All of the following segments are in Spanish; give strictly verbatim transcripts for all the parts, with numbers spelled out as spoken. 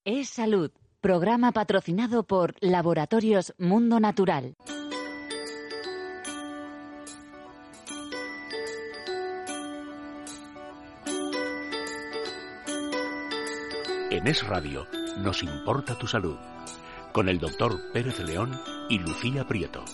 Es Salud, programa patrocinado por Laboratorios Mundo Natural. En Es Radio nos importa tu salud, con el doctor Pérez León y Lucía Prieto.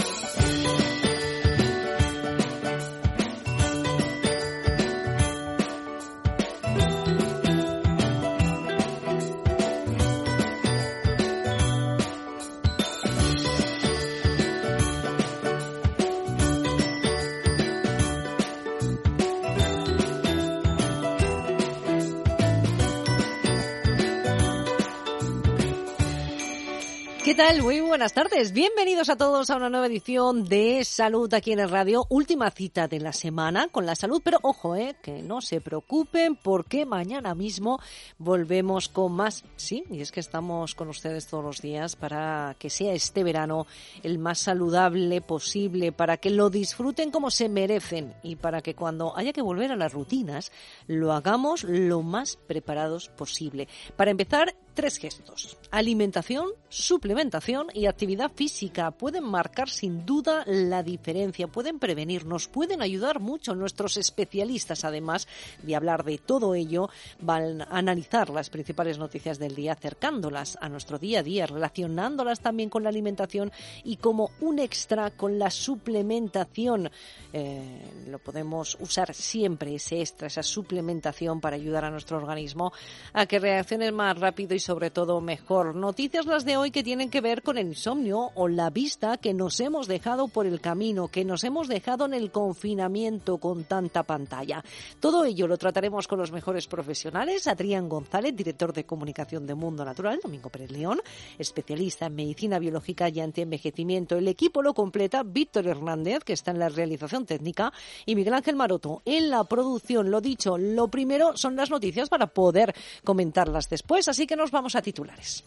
¿Qué tal? Muy buenas tardes. Bienvenidos a todos a una nueva edición de Salud aquí en el Radio. Última cita de la semana con la salud, pero ojo, eh, que no se preocupen porque mañana mismo volvemos con más. Sí, y es que estamos con ustedes todos los días para que sea este verano el más saludable posible, para que lo disfruten como se merecen y para que cuando haya que volver a las rutinas lo hagamos lo más preparados posible. Para empezar, tres gestos: alimentación, suplementación y actividad física. Pueden marcar sin duda la diferencia, pueden prevenirnos, pueden ayudar mucho. Nuestros especialistas, además de hablar de todo ello, van a analizar las principales noticias del día, acercándolas a nuestro día a día, relacionándolas también con la alimentación y como un extra con la suplementación. Eh, lo podemos usar siempre, ese extra, esa suplementación para ayudar a nuestro organismo a que reaccione más rápido y sobre todo mejor. Noticias las de hoy que tienen que ver con el insomnio o la vista que nos hemos dejado por el camino, que nos hemos dejado en el confinamiento con tanta pantalla. Todo ello lo trataremos con los mejores profesionales: Adrián González, director de comunicación de Mundo Natural; Domingo Pérez León, especialista en medicina biológica y antienvejecimiento. El equipo lo completa Víctor Hernández, que está en la realización técnica, y Miguel Ángel Maroto en la producción. Lo dicho, lo primero son las noticias para poder comentarlas después, así que nos vamos a titulares.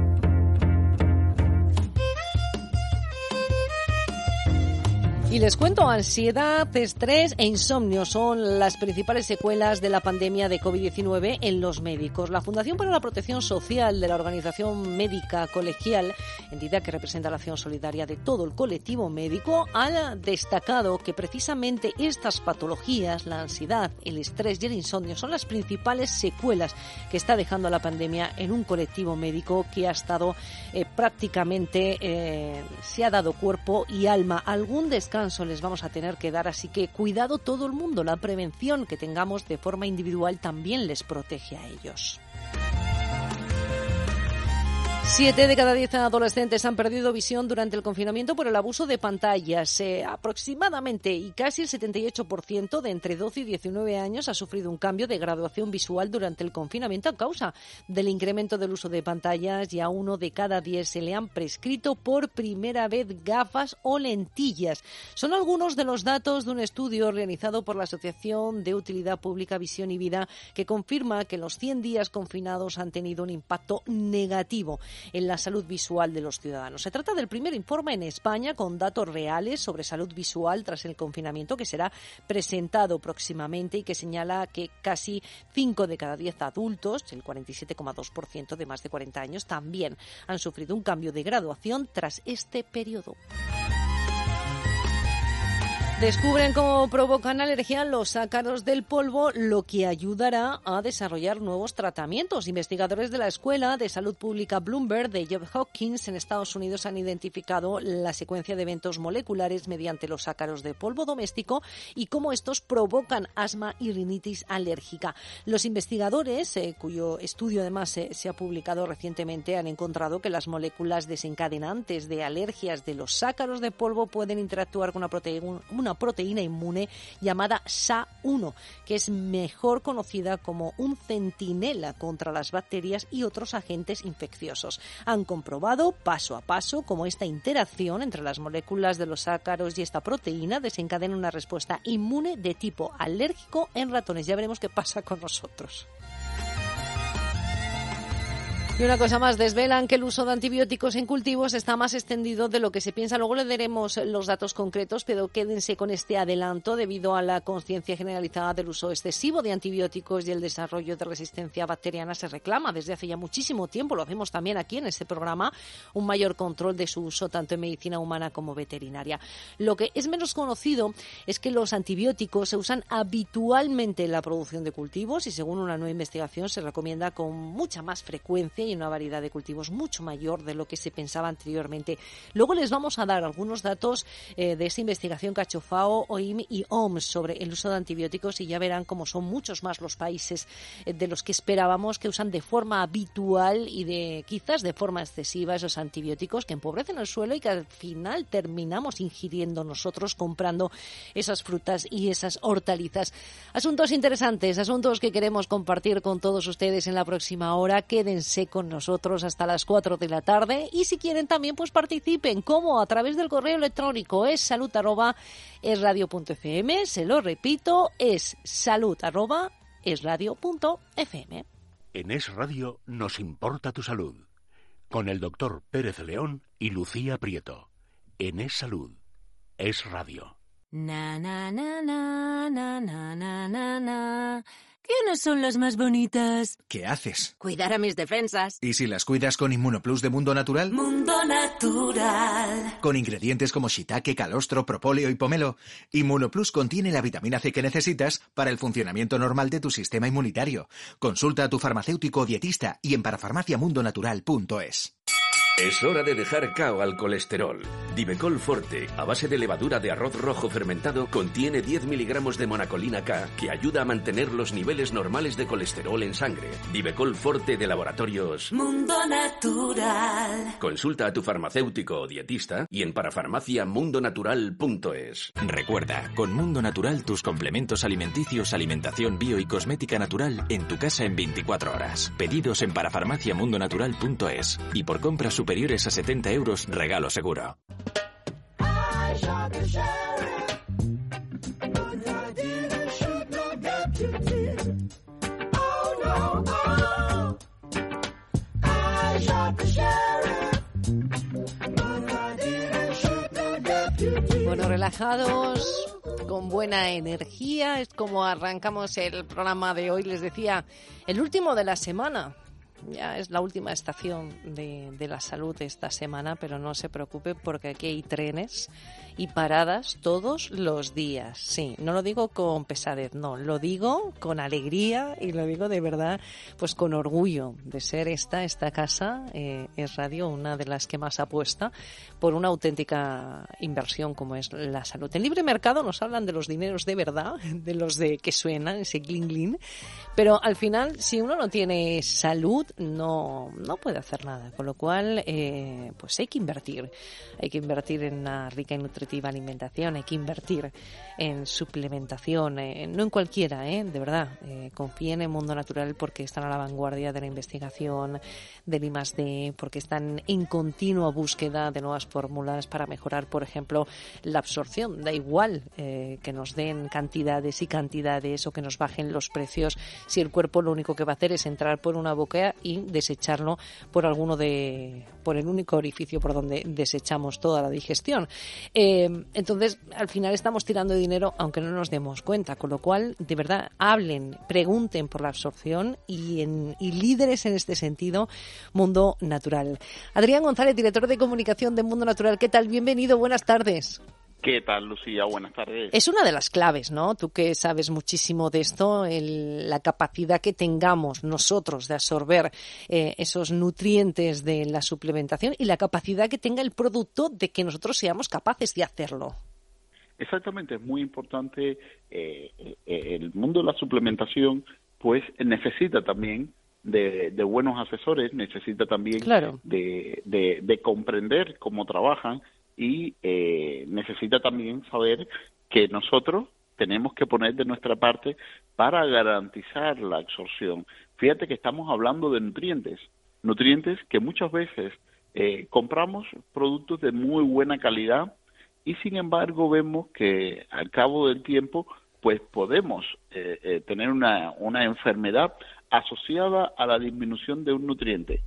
Y les cuento, ansiedad, estrés e insomnio son las principales secuelas de la pandemia de covid diecinueve en los médicos. La Fundación para la Protección Social de la Organización Médica Colegial, entidad que representa la acción solidaria de todo el colectivo médico, ha destacado que precisamente estas patologías, la ansiedad, el estrés y el insomnio, son las principales secuelas que está dejando la pandemia en un colectivo médico que ha estado eh, prácticamente, eh, se ha dado cuerpo y alma. Algún descanso les vamos a tener que dar, así que cuidado todo el mundo. La prevención que tengamos de forma individual también les protege a ellos. Siete de cada diez adolescentes han perdido visión durante el confinamiento por el abuso de pantallas. Eh, aproximadamente y casi el setenta y ocho por ciento de entre doce y diecinueve años ha sufrido un cambio de graduación visual durante el confinamiento a causa del incremento del uso de pantallas, y a uno de cada diez se le han prescrito por primera vez gafas o lentillas. Son algunos de los datos de un estudio realizado por la Asociación de Utilidad Pública Visión y Vida, que confirma que los cien días confinados han tenido un impacto negativo en la salud visual de los ciudadanos. Se trata del primer informe en España con datos reales sobre salud visual tras el confinamiento, que será presentado próximamente y que señala que casi cinco de cada diez adultos, el cuarenta y siete coma dos por ciento de más de cuarenta años, también han sufrido un cambio de graduación tras este periodo. Descubren cómo provocan alergia los ácaros del polvo, lo que ayudará a desarrollar nuevos tratamientos. Investigadores de la Escuela de Salud Pública Bloomberg de Johns Hopkins en Estados Unidos han identificado la secuencia de eventos moleculares mediante los ácaros de polvo doméstico y cómo estos provocan asma y rinitis alérgica. Los investigadores, eh, cuyo estudio además eh, se ha publicado recientemente, han encontrado que las moléculas desencadenantes de alergias de los ácaros de polvo pueden interactuar con una proteína, una proteína inmune llamada S A uno, que es mejor conocida como un centinela contra las bacterias y otros agentes infecciosos. Han comprobado paso a paso cómo esta interacción entre las moléculas de los ácaros y esta proteína desencadena una respuesta inmune de tipo alérgico en ratones. Ya veremos qué pasa con nosotros. Y una cosa más, desvelan que el uso de antibióticos en cultivos está más extendido de lo que se piensa. Luego le daremos los datos concretos, pero quédense con este adelanto debido a la conciencia generalizada del uso excesivo de antibióticos y el desarrollo de resistencia bacteriana. Se reclama desde hace ya muchísimo tiempo, lo hacemos también aquí en este programa, un mayor control de su uso tanto en medicina humana como veterinaria. Lo que es menos conocido es que los antibióticos se usan habitualmente en la producción de cultivos y según una nueva investigación se recomienda con mucha más frecuencia y una variedad de cultivos mucho mayor de lo que se pensaba anteriormente. Luego les vamos a dar algunos datos eh, de esta investigación que ha hecho FAO, O I M y O M S sobre el uso de antibióticos y ya verán cómo son muchos más los países eh, de los que esperábamos que usan de forma habitual y de quizás de forma excesiva esos antibióticos que empobrecen el suelo y que al final terminamos ingiriendo nosotros comprando esas frutas y esas hortalizas. Asuntos interesantes, asuntos que queremos compartir con todos ustedes en la próxima hora. Quédense con nosotros hasta las cuatro de la tarde y si quieren también pues participen. ¿Cómo? A través del correo electrónico es salud arroba es radio punto f m. Se lo repito, es salud arroba es radio punto f m. En Es Radio nos importa tu salud. Con el doctor Pérez León y Lucía Prieto. En Es Salud. Es Radio. Na, na, na, na, na, na, na, na, na. ¿Quiénes son las más bonitas? ¿Qué haces? Cuidar a mis defensas. ¿Y si las cuidas con Inmunoplus de Mundo Natural? Mundo Natural. Con ingredientes como shiitake, calostro, propóleo y pomelo, Inmunoplus contiene la vitamina C que necesitas para el funcionamiento normal de tu sistema inmunitario. Consulta a tu farmacéutico o dietista y en parafarmacia mundo natural punto es. Es hora de dejar cao al colesterol. Divecol Forte, a base de levadura de arroz rojo fermentado, contiene diez miligramos de monacolina K que ayuda a mantener los niveles normales de colesterol en sangre. Divecol Forte de Laboratorios Mundo Natural. Consulta a tu farmacéutico o dietista y en parafarmacia mundo natural punto es. Recuerda, con Mundo Natural tus complementos alimenticios, alimentación bio y cosmética natural en tu casa en veinticuatro horas. Pedidos en parafarmacia mundo natural punto es y por compras superiores a setenta euros, regalo seguro. Bueno, relajados, con buena energía, es como arrancamos el programa de hoy. Les decía, el último de la semana. Ya es la última estación de, de la salud esta semana, pero no se preocupe porque aquí hay trenes y paradas todos los días. Sí, no lo digo con pesadez, no, lo digo con alegría y lo digo de verdad, pues con orgullo de ser esta, esta casa, eh, Es Radio, una de las que más apuesta por una auténtica inversión como es la salud. En libre mercado nos hablan de los dineros de verdad, de los de que suenan, ese cling cling, pero al final si uno no tiene salud, no no puede hacer nada, con lo cual eh, pues hay que invertir hay que invertir en una rica y nutritiva alimentación, hay que invertir en suplementación, eh, no en cualquiera, eh, de verdad, eh, confíen en Mundo Natural porque están a la vanguardia de la investigación del I más D, porque están en continua búsqueda de nuevas fórmulas para mejorar, por ejemplo, la absorción. Da igual eh, que nos den cantidades y cantidades o que nos bajen los precios si el cuerpo lo único que va a hacer es entrar por una boca y desecharlo por alguno de por el único orificio por donde desechamos toda la digestión. Eh, entonces, al final estamos tirando dinero aunque no nos demos cuenta, con lo cual, de verdad, hablen, pregunten por la absorción y, en, y líderes en este sentido, Mundo Natural. Adrián González, director de comunicación de Mundo Natural, ¿qué tal? Bienvenido, buenas tardes. ¿Qué tal, Lucía? Buenas tardes. Es una de las claves, ¿no? Tú que sabes muchísimo de esto, el, la capacidad que tengamos nosotros de absorber eh, esos nutrientes de la suplementación y la capacidad que tenga el producto de que nosotros seamos capaces de hacerlo. Exactamente, es muy importante. Eh, eh, el mundo de la suplementación, pues, necesita también de, de buenos asesores, necesita también claro. de, de, de comprender cómo trabajan. Y eh, necesita también saber que nosotros tenemos que poner de nuestra parte para garantizar la absorción. Fíjate que estamos hablando de nutrientes, nutrientes que muchas veces eh, compramos productos de muy buena calidad y sin embargo vemos que al cabo del tiempo pues podemos eh, eh, tener una, una enfermedad asociada a la disminución de un nutriente.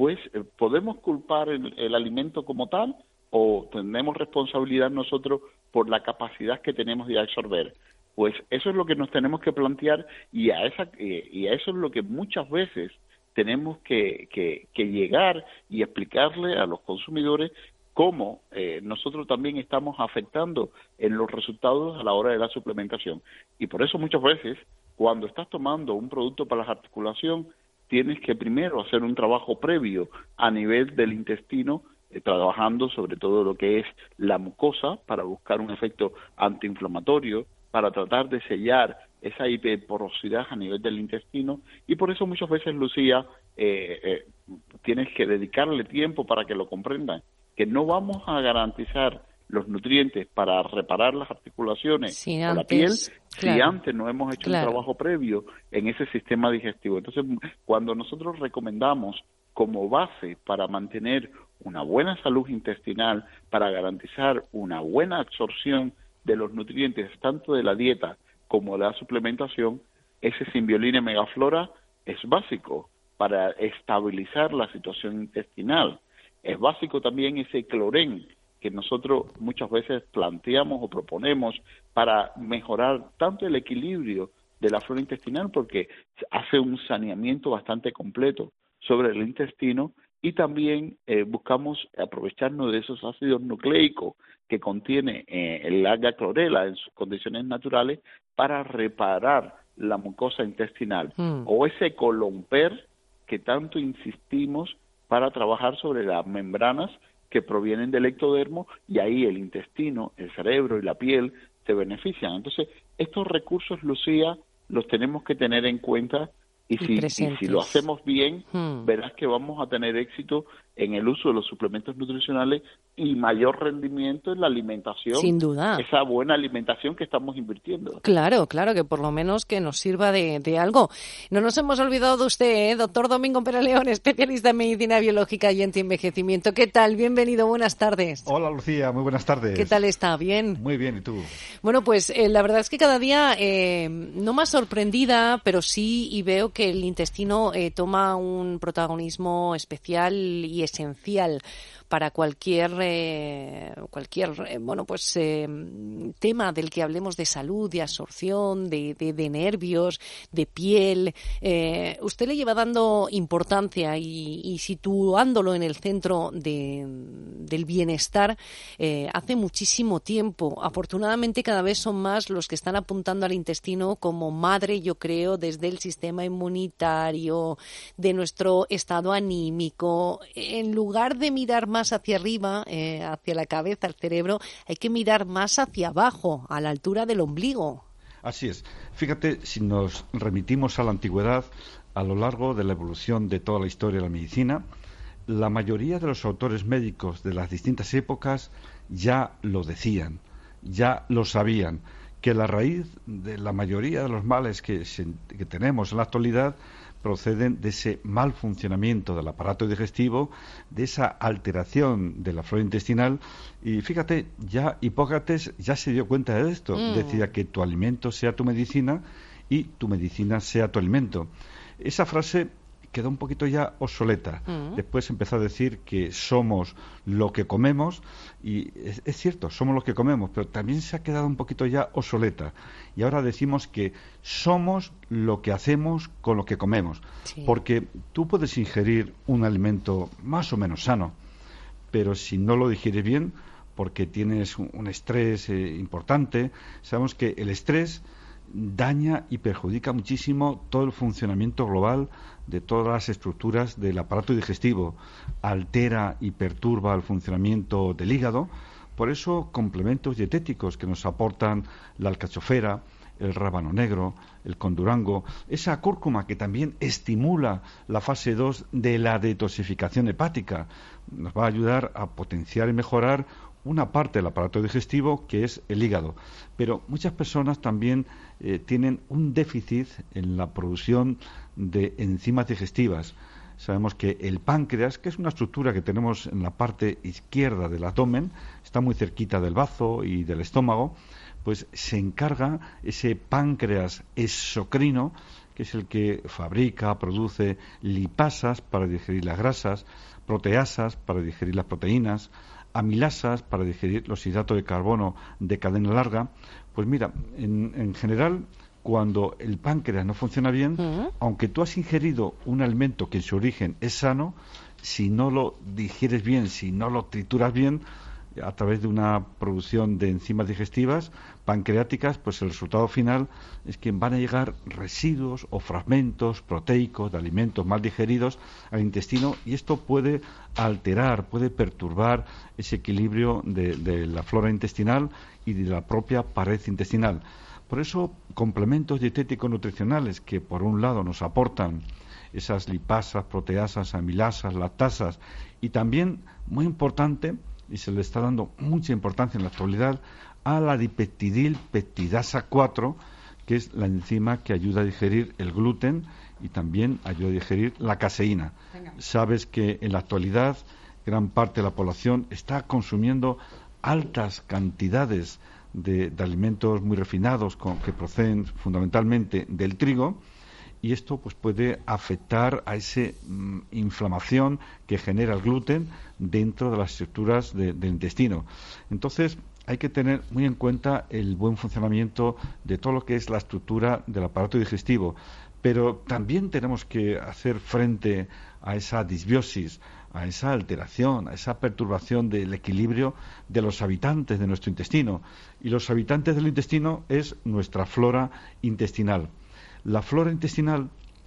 pues eh, podemos culpar el, el alimento como tal o tenemos responsabilidad nosotros por la capacidad que tenemos de absorber. Pues eso es lo que nos tenemos que plantear y a esa eh, y a eso es lo que muchas veces tenemos que, que, que llegar y explicarle a los consumidores cómo eh, nosotros también estamos afectando en los resultados a la hora de la suplementación. Y por eso muchas veces, cuando estás tomando un producto para la articulación, tienes que primero hacer un trabajo previo a nivel del intestino, eh, trabajando sobre todo lo que es la mucosa para buscar un efecto antiinflamatorio, para tratar de sellar esa hiperporosidad a nivel del intestino, y por eso muchas veces, Lucía, eh, eh, tienes que dedicarle tiempo para que lo comprendan, que no vamos a garantizar los nutrientes para reparar las articulaciones sí, o antes, la piel claro. si antes no hemos hecho claro. un trabajo previo en ese sistema digestivo. Entonces, cuando nosotros recomendamos como base para mantener una buena salud intestinal, para garantizar una buena absorción de los nutrientes, tanto de la dieta como de la suplementación, ese Symbiolina Megaflora es básico para estabilizar la situación intestinal. Es básico también ese clorén que nosotros muchas veces planteamos o proponemos para mejorar tanto el equilibrio de la flora intestinal, porque hace un saneamiento bastante completo sobre el intestino, y también eh, buscamos aprovecharnos de esos ácidos nucleicos que contiene eh, el alga clorela en sus condiciones naturales para reparar la mucosa intestinal, mm. o ese colomper que tanto insistimos para trabajar sobre las membranas que provienen del ectodermo, y ahí el intestino, el cerebro y la piel se benefician. Entonces, estos recursos, Lucía, los tenemos que tener en cuenta, y si, y si lo hacemos bien, hmm. verás que vamos a tener éxito en el uso de los suplementos nutricionales y mayor rendimiento en la alimentación. Sin duda. Esa buena alimentación que estamos invirtiendo. Claro, claro, que por lo menos que nos sirva de, de algo. No nos hemos olvidado de usted, ¿eh? Doctor Domingo Pérez León, especialista en medicina biológica y antienvejecimiento. ¿Qué tal? Bienvenido, buenas tardes. Hola, Lucía, muy buenas tardes. ¿Qué tal está? ¿Bien? Muy bien, ¿y tú? Bueno, pues eh, la verdad es que cada día eh, no más sorprendida, pero sí, y veo que el intestino eh, toma un protagonismo especial y esencial para cualquier eh, cualquier eh, bueno pues eh, tema del que hablemos de salud, de absorción, de, de, de nervios, de piel. Eh, usted le lleva dando importancia y, y situándolo en el centro de, del bienestar eh, hace muchísimo tiempo. Afortunadamente cada vez son más los que están apuntando al intestino como madre, yo creo, desde el sistema inmunitario, de nuestro estado anímico. En lugar de mirar más hacia arriba, eh, hacia la cabeza, al cerebro, hay que mirar más hacia abajo, a la altura del ombligo. Así es. Fíjate, si nos remitimos a la antigüedad, a lo largo de la evolución de toda la historia de la medicina, la mayoría de los autores médicos de las distintas épocas ya lo decían, ya lo sabían, que la raíz de la mayoría de los males que, se, que tenemos en la actualidad proceden de ese mal funcionamiento del aparato digestivo, de esa alteración de la flora intestinal. Y fíjate, ya Hipócrates ya se dio cuenta de esto. Mm. Decía que tu alimento sea tu medicina y tu medicina sea tu alimento. Esa frase quedó un poquito ya obsoleta. Mm. Después empezó a decir que somos lo que comemos, y es, es cierto, somos lo que comemos, pero también se ha quedado un poquito ya obsoleta. Y ahora decimos que somos lo que hacemos con lo que comemos. Sí. Porque tú puedes ingerir un alimento más o menos sano, pero si no lo digieres bien, porque tienes un, un estrés eh, importante, sabemos que el estrés daña y perjudica muchísimo todo el funcionamiento global de todas las estructuras del aparato digestivo, altera y perturba el funcionamiento del hígado. Por eso, complementos dietéticos que nos aportan la alcachofera, el rábano negro, el condurango, esa cúrcuma que también estimula la fase dos de la detoxificación hepática, nos va a ayudar a potenciar y mejorar una parte del aparato digestivo, que es el hígado. Pero muchas personas también eh, tienen un déficit en la producción de enzimas digestivas. Sabemos que el páncreas, que es una estructura que tenemos en la parte izquierda del abdomen, está muy cerquita del bazo y del estómago, pues se encarga ese páncreas exocrino que es el que fabrica, produce lipasas para digerir las grasas, proteasas para digerir las proteínas, amilasas para digerir los hidratos de carbono de cadena larga. Pues mira, en, en general, cuando el páncreas no funciona bien, uh-huh. aunque tú has ingerido un alimento que en su origen es sano, si no lo digieres bien, si no lo trituras bien, a través de una producción de enzimas digestivas pancreáticas, pues el resultado final es que van a llegar residuos o fragmentos proteicos de alimentos mal digeridos al intestino, y esto puede alterar, puede perturbar ese equilibrio de, de la flora intestinal y de la propia pared intestinal. Por eso, complementos dietéticos nutricionales que por un lado nos aportan esas lipasas, proteasas, amilasas, lactasas, y también, muy importante, y se le está dando mucha importancia en la actualidad, a la dipeptidil peptidasa cuatro, que es la enzima que ayuda a digerir el gluten y también ayuda a digerir la caseína. Venga. Sabes que en la actualidad gran parte de la población está consumiendo altas cantidades de, de alimentos muy refinados con, que proceden fundamentalmente del trigo, y esto pues puede afectar a esa mm, inflamación que genera el gluten dentro de las estructuras de, del intestino. Entonces hay que tener muy en cuenta el buen funcionamiento de todo lo que es la estructura del aparato digestivo, pero también tenemos que hacer frente a esa disbiosis, a esa alteración, a esa perturbación del equilibrio de los habitantes de nuestro intestino. Y los habitantes del intestino es nuestra flora intestinal. La flora intestinal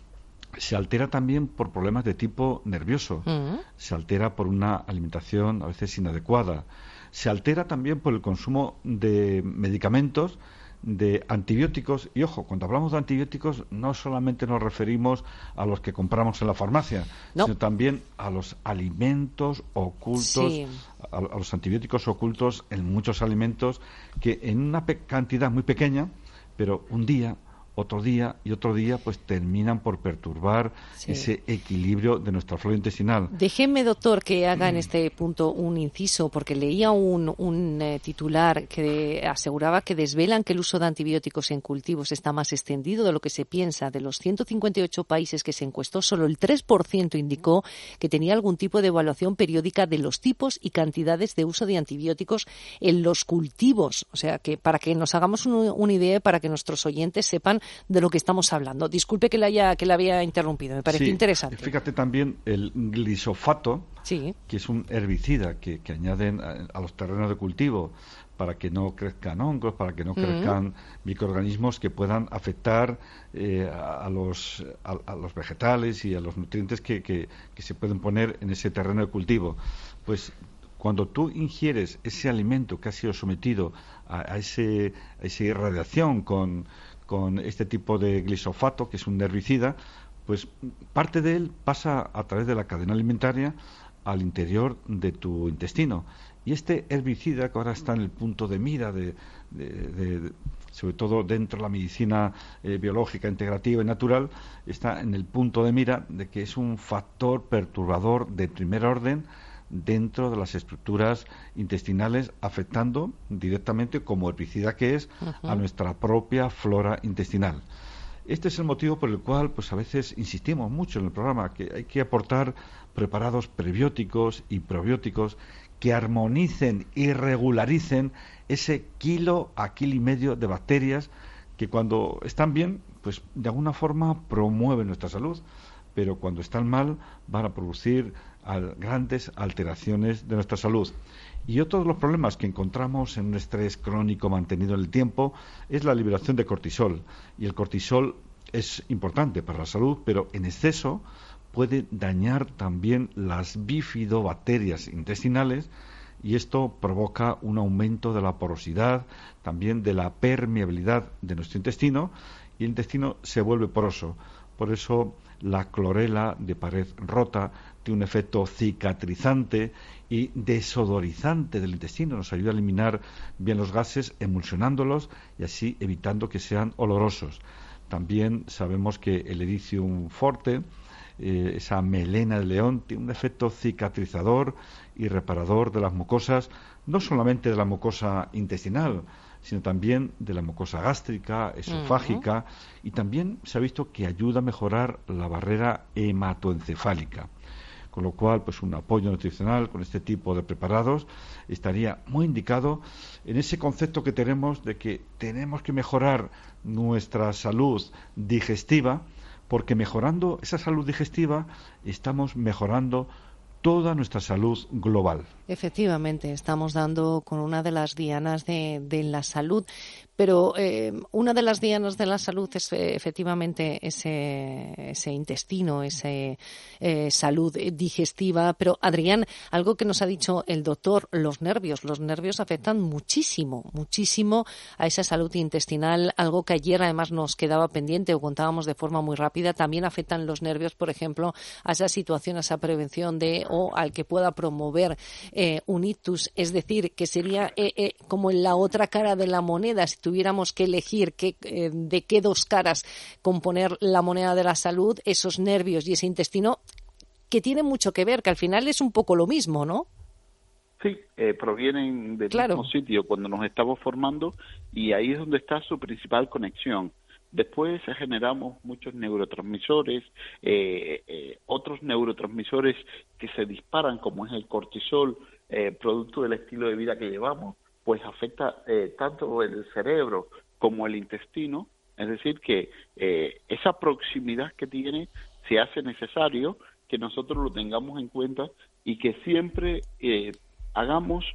se altera también por problemas de tipo nervioso, uh-huh. se altera por una alimentación a veces inadecuada, se altera también por el consumo de medicamentos, de antibióticos, y ojo, cuando hablamos de antibióticos no solamente nos referimos a los que compramos en la farmacia, no. sino también a los alimentos ocultos, sí. a, a los antibióticos ocultos en muchos alimentos que en una pe- cantidad muy pequeña, pero un día, otro día y otro día, pues terminan por perturbar sí. ese equilibrio de nuestra flora intestinal. Déjeme, doctor, que haga en este punto un inciso, porque leía un, un eh, titular que aseguraba que desvelan que el uso de antibióticos en cultivos está más extendido de lo que se piensa. De los ciento cincuenta y ocho países que se encuestó, solo el tres por ciento indicó que tenía algún tipo de evaluación periódica de los tipos y cantidades de uso de antibióticos en los cultivos. O sea, que para que nos hagamos un, una idea, para que nuestros oyentes sepan de lo que estamos hablando. Disculpe que la haya que la había interrumpido, me pareció sí, interesante. Fíjate también el glisofato, sí. que es un herbicida que, que añaden a, a los terrenos de cultivo para que no crezcan hongos, para que no crezcan uh-huh. microorganismos que puedan afectar eh, a, a, los, a, a los vegetales y a los nutrientes que, que, que se pueden poner en ese terreno de cultivo. Pues cuando tú ingieres ese alimento que ha sido sometido a, a, ese, a esa radiación con con este tipo de glisofato, que es un herbicida, pues parte de él pasa a través de la cadena alimentaria al interior de tu intestino. Y este herbicida, que ahora está en el punto de mira, de, de, de, de, sobre todo dentro de la medicina eh, biológica, integrativa y natural, está en el punto de mira de que es un factor perturbador de primer orden dentro de las estructuras intestinales, afectando directamente, como herbicida que es, uh-huh. a nuestra propia flora intestinal. Este es el motivo por el cual pues a veces insistimos mucho en el programa que hay que aportar preparados prebióticos y probióticos que armonicen y regularicen ese kilo a kilo y medio de bacterias que cuando están bien, pues de alguna forma promueven nuestra salud, pero cuando están mal van a producir al grandes alteraciones de nuestra salud. Y otro de los problemas que encontramos en un estrés crónico mantenido en el tiempo es la liberación de cortisol. Y el cortisol es importante para la salud, pero en exceso puede dañar también las bifidobacterias intestinales, y esto provoca un aumento de la porosidad, también de la permeabilidad de nuestro intestino, y el intestino se vuelve poroso. Por eso la clorela de pared rota tiene un efecto cicatrizante y desodorizante del intestino. Nos ayuda a eliminar bien los gases, emulsionándolos y así evitando que sean olorosos. También sabemos que el Ericium forte, eh, esa melena de león, tiene un efecto cicatrizador y reparador de las mucosas, no solamente de la mucosa intestinal, sino también de la mucosa gástrica, esofágica, uh-huh. y también se ha visto que ayuda a mejorar la barrera hematoencefálica. Con lo cual, pues un apoyo nutricional con este tipo de preparados estaría muy indicado en ese concepto que tenemos de que tenemos que mejorar nuestra salud digestiva, porque mejorando esa salud digestiva estamos mejorando toda nuestra salud global. Efectivamente, estamos dando con una de las dianas de, de la salud, pero eh, una de las dianas de la salud es eh, efectivamente ese, ese intestino, esa eh, salud digestiva. Pero, Adrián, algo que nos ha dicho el doctor, los nervios. Los nervios afectan muchísimo, muchísimo a esa salud intestinal, algo que ayer además nos quedaba pendiente o contábamos de forma muy rápida. También afectan los nervios, por ejemplo, a esa situación, a esa prevención de o al que pueda promover Eh, un ictus, es decir, que sería eh, eh, como en la otra cara de la moneda, si tuviéramos que elegir qué, eh, de qué dos caras componer la moneda de la salud, esos nervios y ese intestino, que tienen mucho que ver, que al final es un poco lo mismo, ¿no? Sí, eh, provienen del claro. mismo sitio cuando nos estamos formando, y ahí es donde está su principal conexión. Después generamos muchos neurotransmisores, eh, eh, otros neurotransmisores que se disparan, como es el cortisol, eh, producto del estilo de vida que llevamos, pues afecta eh, tanto el cerebro como el intestino. Es decir, que eh, esa proximidad que tiene se hace necesario que nosotros lo tengamos en cuenta y que siempre eh, hagamos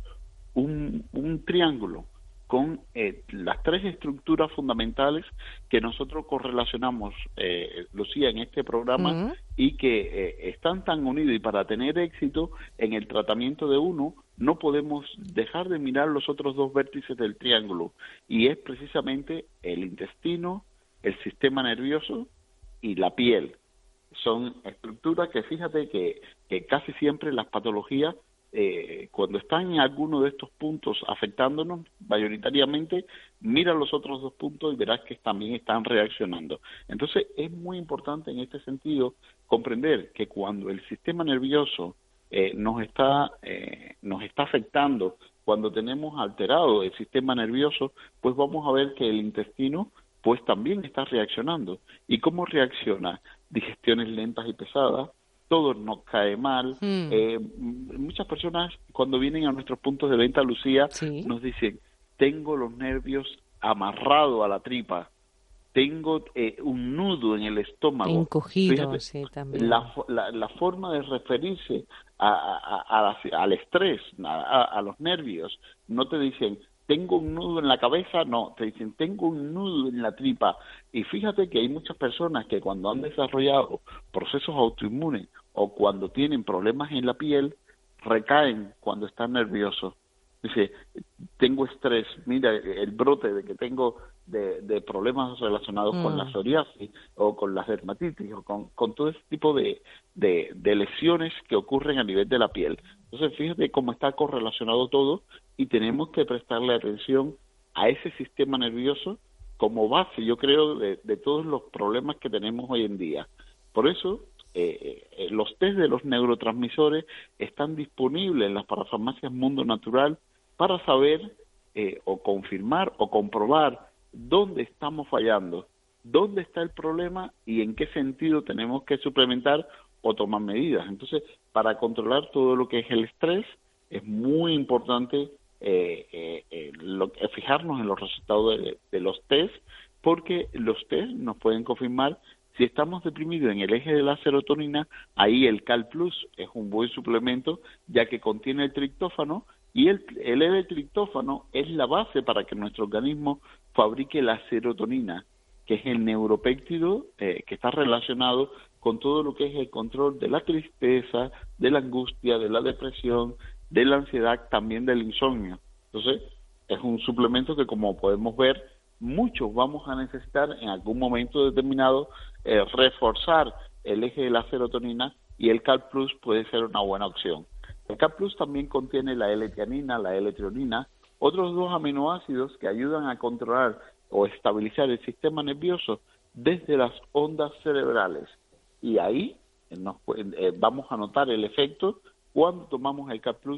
un, un triángulo con eh, las tres estructuras fundamentales que nosotros correlacionamos, eh, Lucía, en este programa, uh-huh. y que eh, están tan unidos, y para tener éxito en el tratamiento de uno, no podemos dejar de mirar los otros dos vértices del triángulo, y es precisamente el intestino, el sistema nervioso y la piel. Son estructuras que, fíjate que, que casi siempre las patologías, Eh, cuando están en alguno de estos puntos afectándonos, mayoritariamente mira los otros dos puntos y verás que también están reaccionando. Entonces es muy importante en este sentido comprender que cuando el sistema nervioso eh, nos está eh, nos está afectando, cuando tenemos alterado el sistema nervioso, pues vamos a ver que el intestino pues también está reaccionando. ¿Y cómo reacciona? Digestiones lentas y pesadas, todo nos cae mal. Mm. Eh, muchas personas cuando vienen a nuestros puntos de venta, Lucía, ¿sí? Nos dicen, tengo los nervios amarrados a la tripa, tengo eh, un nudo en el estómago. Encogido, Fíjate, sí, también. La, la, la forma de referirse a, a, a, a, al estrés, a, a los nervios, no te dicen, tengo un nudo en la cabeza, no, te dicen, tengo un nudo en la tripa. Y fíjate que hay muchas personas que cuando han desarrollado procesos autoinmunes o cuando tienen problemas en la piel, recaen cuando están nerviosos. Dice, tengo estrés, mira el brote de que tengo de, de problemas relacionados mm. con la psoriasis o con la dermatitis o con, con todo ese tipo de, de, de lesiones que ocurren a nivel de la piel. Entonces, fíjate cómo está correlacionado todo y tenemos que prestarle atención a ese sistema nervioso como base, yo creo, de, de todos los problemas que tenemos hoy en día. Por eso, eh, eh, los test de los neurotransmisores están disponibles en las parafarmacias Mundo Natural para saber eh, o confirmar o comprobar dónde estamos fallando, dónde está el problema y en qué sentido tenemos que suplementar o tomar medidas. Entonces, para controlar todo lo que es el estrés, es muy importante eh, eh, eh, lo, eh, fijarnos en los resultados de, de los test, porque los test nos pueden confirmar si estamos deprimidos en el eje de la serotonina. Ahí el Cal Plus es un buen suplemento, ya que contiene el triptófano, y el, el L-triptófano es la base para que nuestro organismo fabrique la serotonina, que es el neuropéptido eh, que está relacionado con todo lo que es el control de la tristeza, de la angustia, de la depresión, de la ansiedad, también del insomnio. Entonces, es un suplemento que, como podemos ver, muchos vamos a necesitar en algún momento determinado eh, reforzar el eje de la serotonina, y el Cal Plus puede ser una buena opción. El Cal Plus también contiene la L-tianina, la L-trionina, otros dos aminoácidos que ayudan a controlar o estabilizar el sistema nervioso desde las ondas cerebrales. Y ahí nos, eh, vamos a notar el efecto cuando tomamos el Cal Plus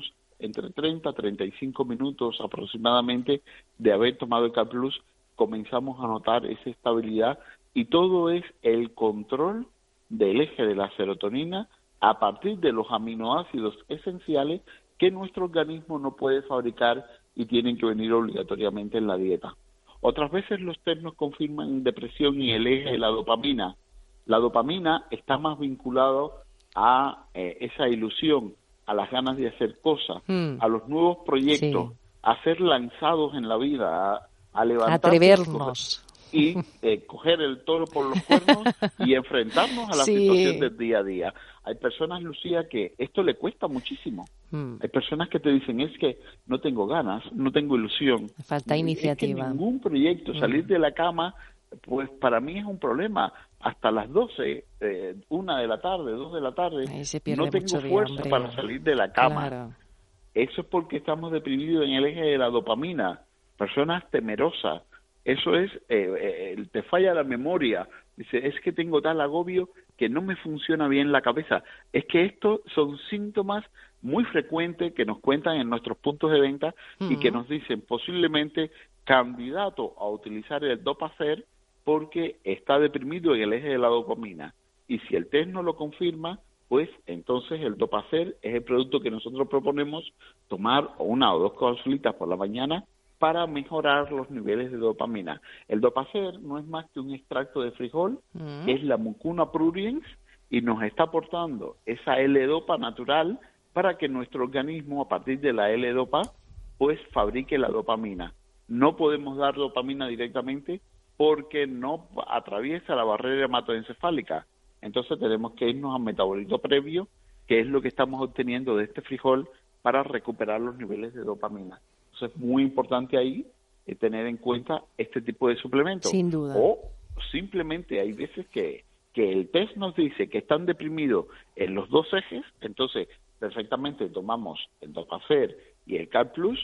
entre treinta a treinta y cinco minutos aproximadamente de haber tomado el CalPlus, comenzamos a notar esa estabilidad, y todo es el control del eje de la serotonina a partir de los aminoácidos esenciales que nuestro organismo no puede fabricar y tienen que venir obligatoriamente en la dieta. Otras veces los test nos confirman depresión y el eje de la dopamina. La dopamina está más vinculado a eh, esa ilusión, a las ganas de hacer cosas, mm. a los nuevos proyectos, sí. a ser lanzados en la vida, a, a levantarnos, atrevernos y eh, coger el toro por los cuernos y enfrentarnos a la sí. situación del día a día. Hay personas, Lucía, que esto le cuesta muchísimo. Mm. Hay personas que te dicen, es que no tengo ganas, no tengo ilusión. Falta iniciativa. Es que ningún proyecto, mm. salir de la cama, pues para mí es un problema. Hasta las doce, eh, una de la tarde, dos de la tarde, no tengo fuerza para salir de la cama. Claro. Eso es porque estamos deprimidos en el eje de la dopamina. Personas temerosas. Eso es, eh, eh, te falla la memoria. Dice, es que tengo tal agobio que no me funciona bien la cabeza. Es que estos son síntomas muy frecuentes que nos cuentan en nuestros puntos de venta uh-huh. y que nos dicen posiblemente candidato a utilizar el Dopacer porque está deprimido en el eje de la dopamina. Y si el test no lo confirma, pues entonces el Dopacer es el producto que nosotros proponemos tomar una o dos cápsulitas por la mañana para mejorar los niveles de dopamina. El Dopacer no es más que un extracto de frijol, mm. que es la Mucuna pruriens, y nos está aportando esa L-dopa natural para que nuestro organismo, a partir de la L-dopa, pues fabrique la dopamina. No podemos dar dopamina directamente porque no atraviesa la barrera hematoencefálica. Entonces tenemos que irnos a metabolito previo, que es lo que estamos obteniendo de este frijol para recuperar los niveles de dopamina. Entonces es muy importante ahí eh, tener en cuenta este tipo de suplementos. Sin duda. O simplemente hay veces que, que el test nos dice que están deprimidos en los dos ejes, entonces perfectamente tomamos el Dopacer y el CalPlus,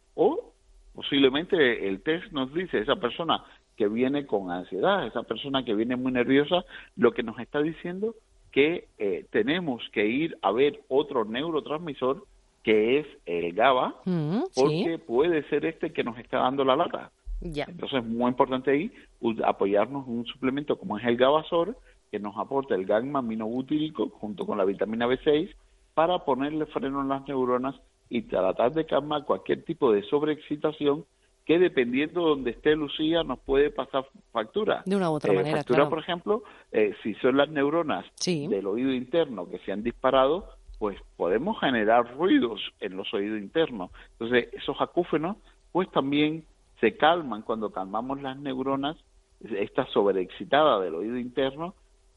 o posiblemente el test nos dice esa persona que viene con ansiedad, esa persona que viene muy nerviosa, lo que nos está diciendo que eh, tenemos que ir a ver otro neurotransmisor que es el GABA, mm, porque sí. puede ser este que nos está dando la lata. Ya. Entonces es muy importante ahí apoyarnos en un suplemento como es el Gabasor, que nos aporta el gamma aminobutírico junto con la vitamina B seis para ponerle freno en las neuronas y tratar de calmar cualquier tipo de sobreexcitación que dependiendo de donde esté Lucía nos puede pasar factura. De una u otra eh, manera, factura, claro. por ejemplo, eh, si son las neuronas sí. del oído interno que se han disparado, pues podemos generar ruidos en los oídos internos. Entonces, esos acúfenos, pues también se calman cuando calmamos las neuronas, esta sobreexcitada del oído interno,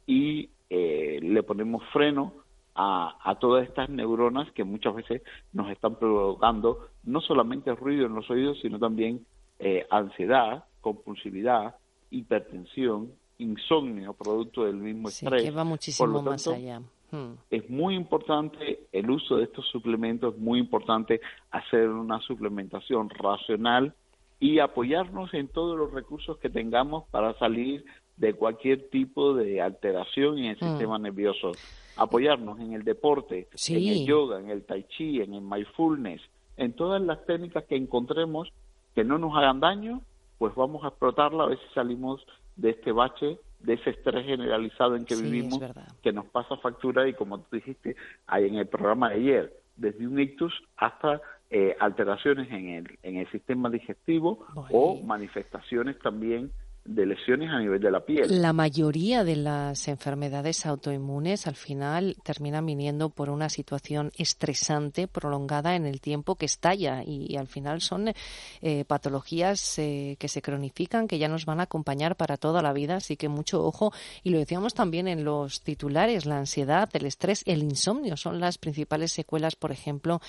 y eh, le ponemos freno a, a todas estas neuronas que muchas veces nos están provocando no solamente ruido en los oídos, sino también eh, ansiedad, compulsividad, hipertensión, insomnio, producto del mismo estrés. Sí, que va muchísimo tanto, más allá. Hmm. Es muy importante el uso de estos suplementos, es muy importante hacer una suplementación racional y apoyarnos en todos los recursos que tengamos para salir de cualquier tipo de alteración en el hmm. sistema nervioso. Apoyarnos en el deporte, sí. en el yoga, en el tai chi, en el mindfulness, en todas las técnicas que encontremos que no nos hagan daño, pues vamos a explotarla, a ver si salimos de este bache, de ese estrés generalizado en que sí, vivimos, que nos pasa factura, y como tú dijiste ahí en el programa de ayer, desde un ictus hasta eh, alteraciones en el, en el sistema digestivo Oye. o manifestaciones también de lesiones a nivel de la piel. La mayoría de las enfermedades autoinmunes al final terminan viniendo por una situación estresante prolongada en el tiempo que estalla y, y al final son eh, patologías eh, que se cronifican, que ya nos van a acompañar para toda la vida, así que mucho ojo. Y lo decíamos también en los titulares, la ansiedad, el estrés, el insomnio son las principales secuelas, por ejemplo,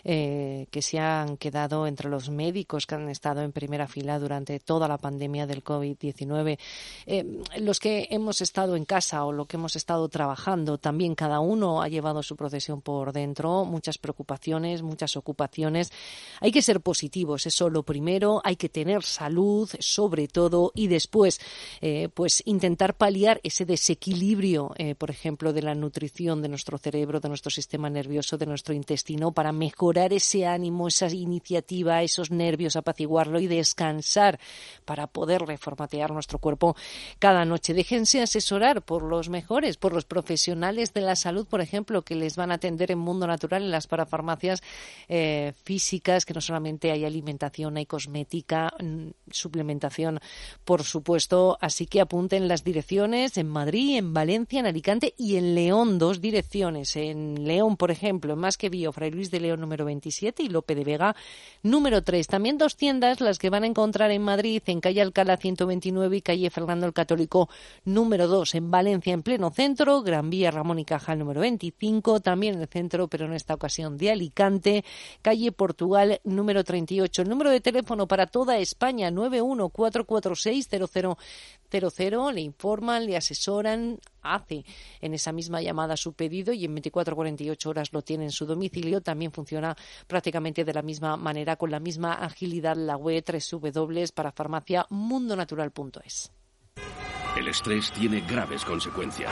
eh, que se han quedado entre los médicos que han estado en primera fila durante toda la pandemia del COVID diecinueve. diecinueve. Eh, los que hemos estado en casa o lo que hemos estado trabajando, también cada uno ha llevado su procesión por dentro, muchas preocupaciones, muchas ocupaciones. Hay que ser positivos, eso lo primero, hay que tener salud sobre todo y después eh, pues intentar paliar ese desequilibrio, eh, por ejemplo, de la nutrición de nuestro cerebro, de nuestro sistema nervioso, de nuestro intestino, para mejorar ese ánimo, esa iniciativa, esos nervios, apaciguarlo y descansar para poder reformatear nuestro cuerpo cada noche. Déjense asesorar por los mejores, por los profesionales de la salud, por ejemplo, que les van a atender en Mundo Natural, en las parafarmacias eh, físicas, que no solamente hay alimentación, hay cosmética, suplementación, por supuesto. Así que apunten las direcciones en Madrid, en Valencia, en Alicante y en León, dos direcciones. En León, por ejemplo, en Más que Bio, Fray Luis de León número veintisiete y Lope de Vega número tres. También dos tiendas las que van a encontrar en Madrid, en calle Alcalá ciento veintinueve y calle Fernando el Católico número dos. En Valencia, en pleno centro, Gran Vía Ramón y Cajal número veinticinco. También en el centro, pero en esta ocasión de Alicante, calle Portugal número treinta y ocho. El número de teléfono para toda España, nueve uno cuatro cuatro seis cero cero cero cero. Le informan, le asesoran, hace en esa misma llamada su pedido y en veinticuatro a cuarenta y ocho horas lo tiene en su domicilio. También funciona prácticamente de la misma manera, con la misma agilidad, la web doble u doble u doble u para farmacia mundo natural punto es. El estrés tiene graves consecuencias.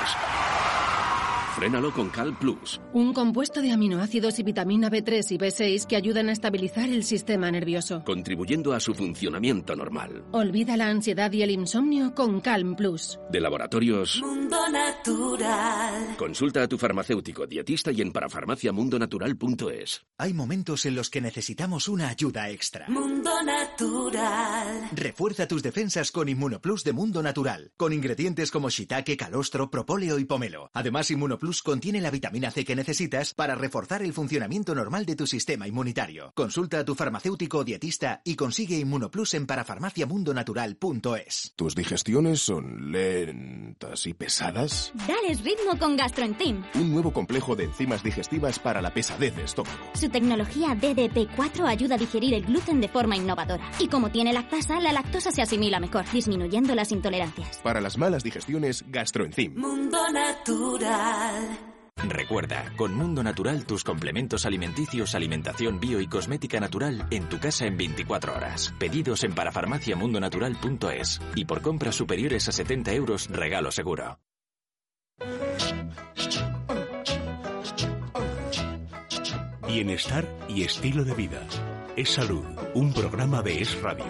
Frénalo con Cal Plus. Un compuesto de aminoácidos y vitamina B tres y B seis que ayudan a estabilizar el sistema nervioso, contribuyendo a su funcionamiento normal. Olvida la ansiedad y el insomnio con Calm Plus. De Laboratorios Mundo Natural. Consulta a tu farmacéutico, dietista y en parafarmacia mundo natural punto es. Hay momentos en los que necesitamos una ayuda extra. Mundo Natural. Refuerza tus defensas con Inmunoplus de Mundo Natural, con ingredientes como shiitake, calostro, propóleo y pomelo. Además, Inmunoplus contiene la vitamina C que necesitas para reforzar el funcionamiento normal de tu sistema inmunitario. Consulta a tu farmacéutico o dietista y consigue Inmunoplus en parafarmacia mundo natural punto es. ¿Tus digestiones son lentas y pesadas? Dales ritmo con GastroEnzyme. Un nuevo complejo de enzimas digestivas para la pesadez de estómago. Su tecnología D D P cuatro ayuda a digerir el gluten de forma innovadora. Y como tiene lactasa, la lactosa se asimila mejor, disminuyendo las intolerancias. Para las malas digestiones, GastroEnzyme. Mundo Natural. Recuerda, con Mundo Natural tus complementos alimenticios, alimentación bio y cosmética natural en tu casa en veinticuatro horas. Pedidos en parafarmacia mundo natural punto es. Y por compras superiores a setenta euros, regalo seguro. Bienestar y estilo de vida. Es Salud, un programa de Es Radio.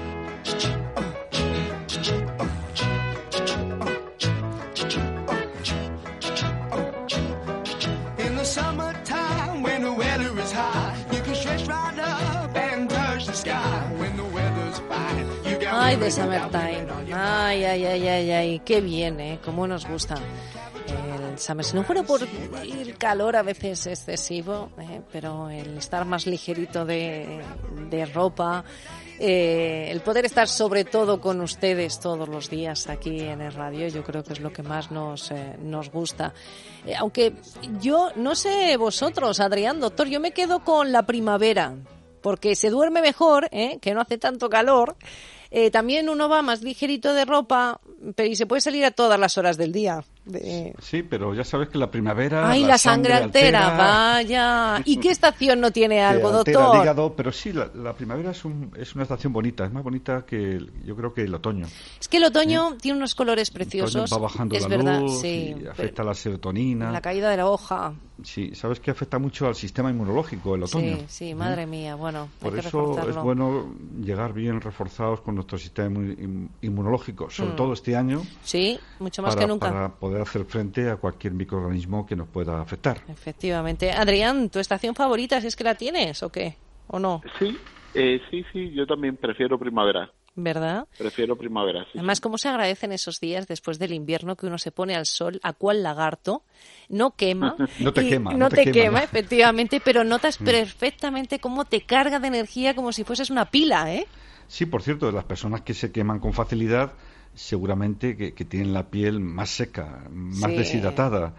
Ay, de Summertime. Ay, ay, ay, ay, ay. Qué bien, ¿eh? Cómo nos gusta el Summer. Si no fuera por el calor a veces excesivo, ¿eh? Pero el estar más ligerito de, de ropa, eh, el poder estar sobre todo con ustedes todos los días aquí en el radio, yo creo que es lo que más nos, eh, nos gusta. Eh, aunque yo, no sé vosotros, Adrián, doctor, yo me quedo con la primavera, porque se duerme mejor, ¿eh? Que no hace tanto calor. Eh, también uno va más ligerito de ropa, pero y se puede salir a todas las horas del día. De... Sí, pero ya sabes que la primavera... ¡Ay, la, la sangre, sangre altera, altera! ¡Vaya! ¿Y qué estación no tiene algo, doctor? El hígado, pero sí, la, la primavera es, un, es una estación bonita, es más bonita que el, yo creo que el otoño. Es que el otoño ¿sí? tiene unos colores preciosos. El otoño va bajando es la verdad, luz sí, y afecta a la serotonina. La caída de la hoja. Sí, sabes que afecta mucho al sistema inmunológico el otoño. Sí, sí, madre ¿eh? mía, bueno, Por hay que eso reforzarlo. Es bueno llegar bien reforzados con nuestro sistema inmunológico, sobre mm. todo este año. Sí, mucho más para, que nunca. Para poder hacer frente a cualquier microorganismo que nos pueda afectar. Efectivamente. Adrián, ¿tu estación favorita, si es que la tienes o qué? ¿O no? Sí, eh, sí, sí, yo también prefiero primavera. ¿Verdad? Prefiero primavera, sí. Además, cómo se agradecen esos días después del invierno que uno se pone al sol, a cual lagarto, no quema. no te quema. No, no te, te quema, quema, efectivamente, pero notas perfectamente cómo te carga de energía como si fueses una pila, ¿eh? Sí, por cierto, las personas que se queman con facilidad, seguramente que, que tienen la piel más seca, más sí. deshidratada,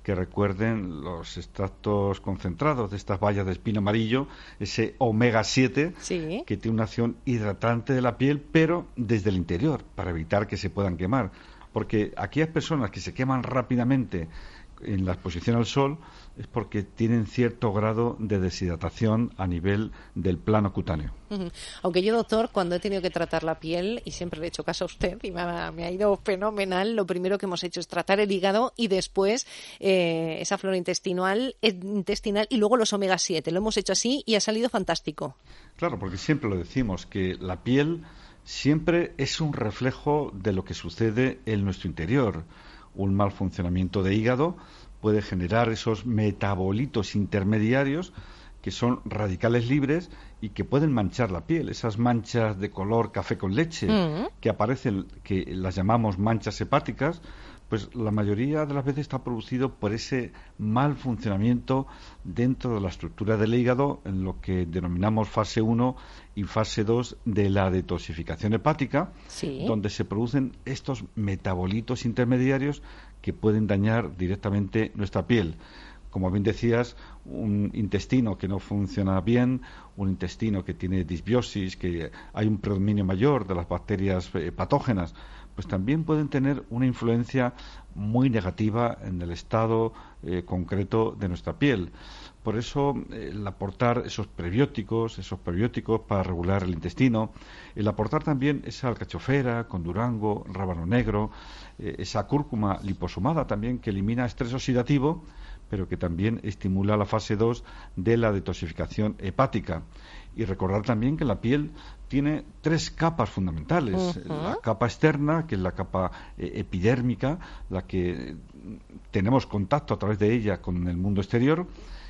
que recuerden los extractos concentrados de estas bayas de espino amarillo, ese omega siete, sí, que tiene una acción hidratante de la piel, pero desde el interior, para evitar que se puedan quemar. Porque aquellas personas que se queman rápidamente en la exposición al sol es porque tienen cierto grado de deshidratación a nivel del plano cutáneo. Uh-huh. Aunque yo, doctor, cuando he tenido que tratar la piel, y siempre le he hecho caso a usted, y me ha, me ha ido fenomenal, lo primero que hemos hecho es tratar el hígado y después eh, esa flora intestinal, intestinal y luego los omega siete. Lo hemos hecho así y ha salido fantástico. Claro, porque siempre lo decimos, que la piel siempre es un reflejo de lo que sucede en nuestro interior. Un mal funcionamiento de hígado puede generar esos metabolitos intermediarios que son radicales libres y que pueden manchar la piel, esas manchas de color café con leche mm. que aparecen, que las llamamos manchas hepáticas, pues la mayoría de las veces está producido por ese mal funcionamiento dentro de la estructura del hígado, en lo que denominamos fase uno y fase dos de la detoxificación hepática, sí, donde se producen estos metabolitos intermediarios que pueden dañar directamente nuestra piel. Como bien decías, un intestino que no funciona bien, un intestino que tiene disbiosis, que hay un predominio mayor de las bacterias eh, patógenas, pues también pueden tener una influencia muy negativa en el estado eh, concreto de nuestra piel. Por eso, eh, el aportar esos prebióticos, esos prebióticos para regular el intestino, el aportar también esa alcachofera con durango, rábano negro, eh, esa cúrcuma liposomada también que elimina estrés oxidativo, pero que también estimula la fase dos de la detoxificación hepática. Y recordar también que la piel tiene tres capas fundamentales. Uh-huh. La capa externa, que es la capa eh, epidérmica, la que tenemos contacto a través de ella con el mundo exterior,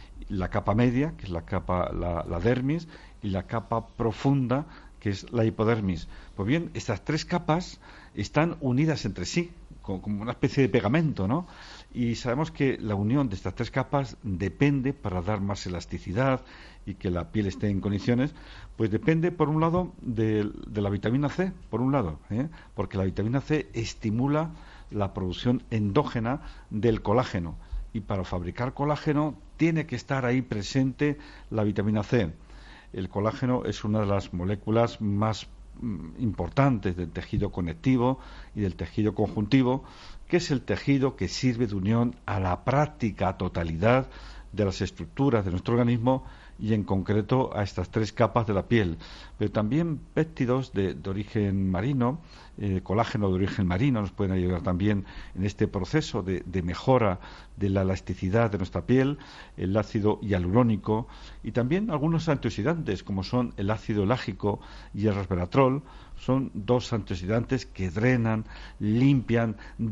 la capa media, que es la capa, la, la dermis, y la capa profunda, que es la hipodermis. Pues bien, estas tres capas están unidas entre sí, como, como una especie de pegamento, ¿no? Y sabemos que la unión de estas tres capas depende, para dar más elasticidad y que la piel esté en condiciones, pues depende, por un lado, de, de la vitamina C, por un lado, ¿eh? porque la vitamina C estimula la producción endógena del colágeno, y para fabricar colágeno tiene que estar ahí presente la vitamina C. El colágeno es una de las moléculas más mm, importantes del tejido conectivo y del tejido conjuntivo, que es el tejido que sirve de unión a la práctica totalidad de las estructuras de nuestro organismo, y en concreto a estas tres capas de la piel. Pero también péptidos de, de origen marino, eh, colágeno de origen marino, nos pueden ayudar también en este proceso de, de mejora de la elasticidad de nuestra piel, el ácido hialurónico, y también algunos antioxidantes como son el ácido elágico y el resveratrol. Son dos antioxidantes que drenan, limpian,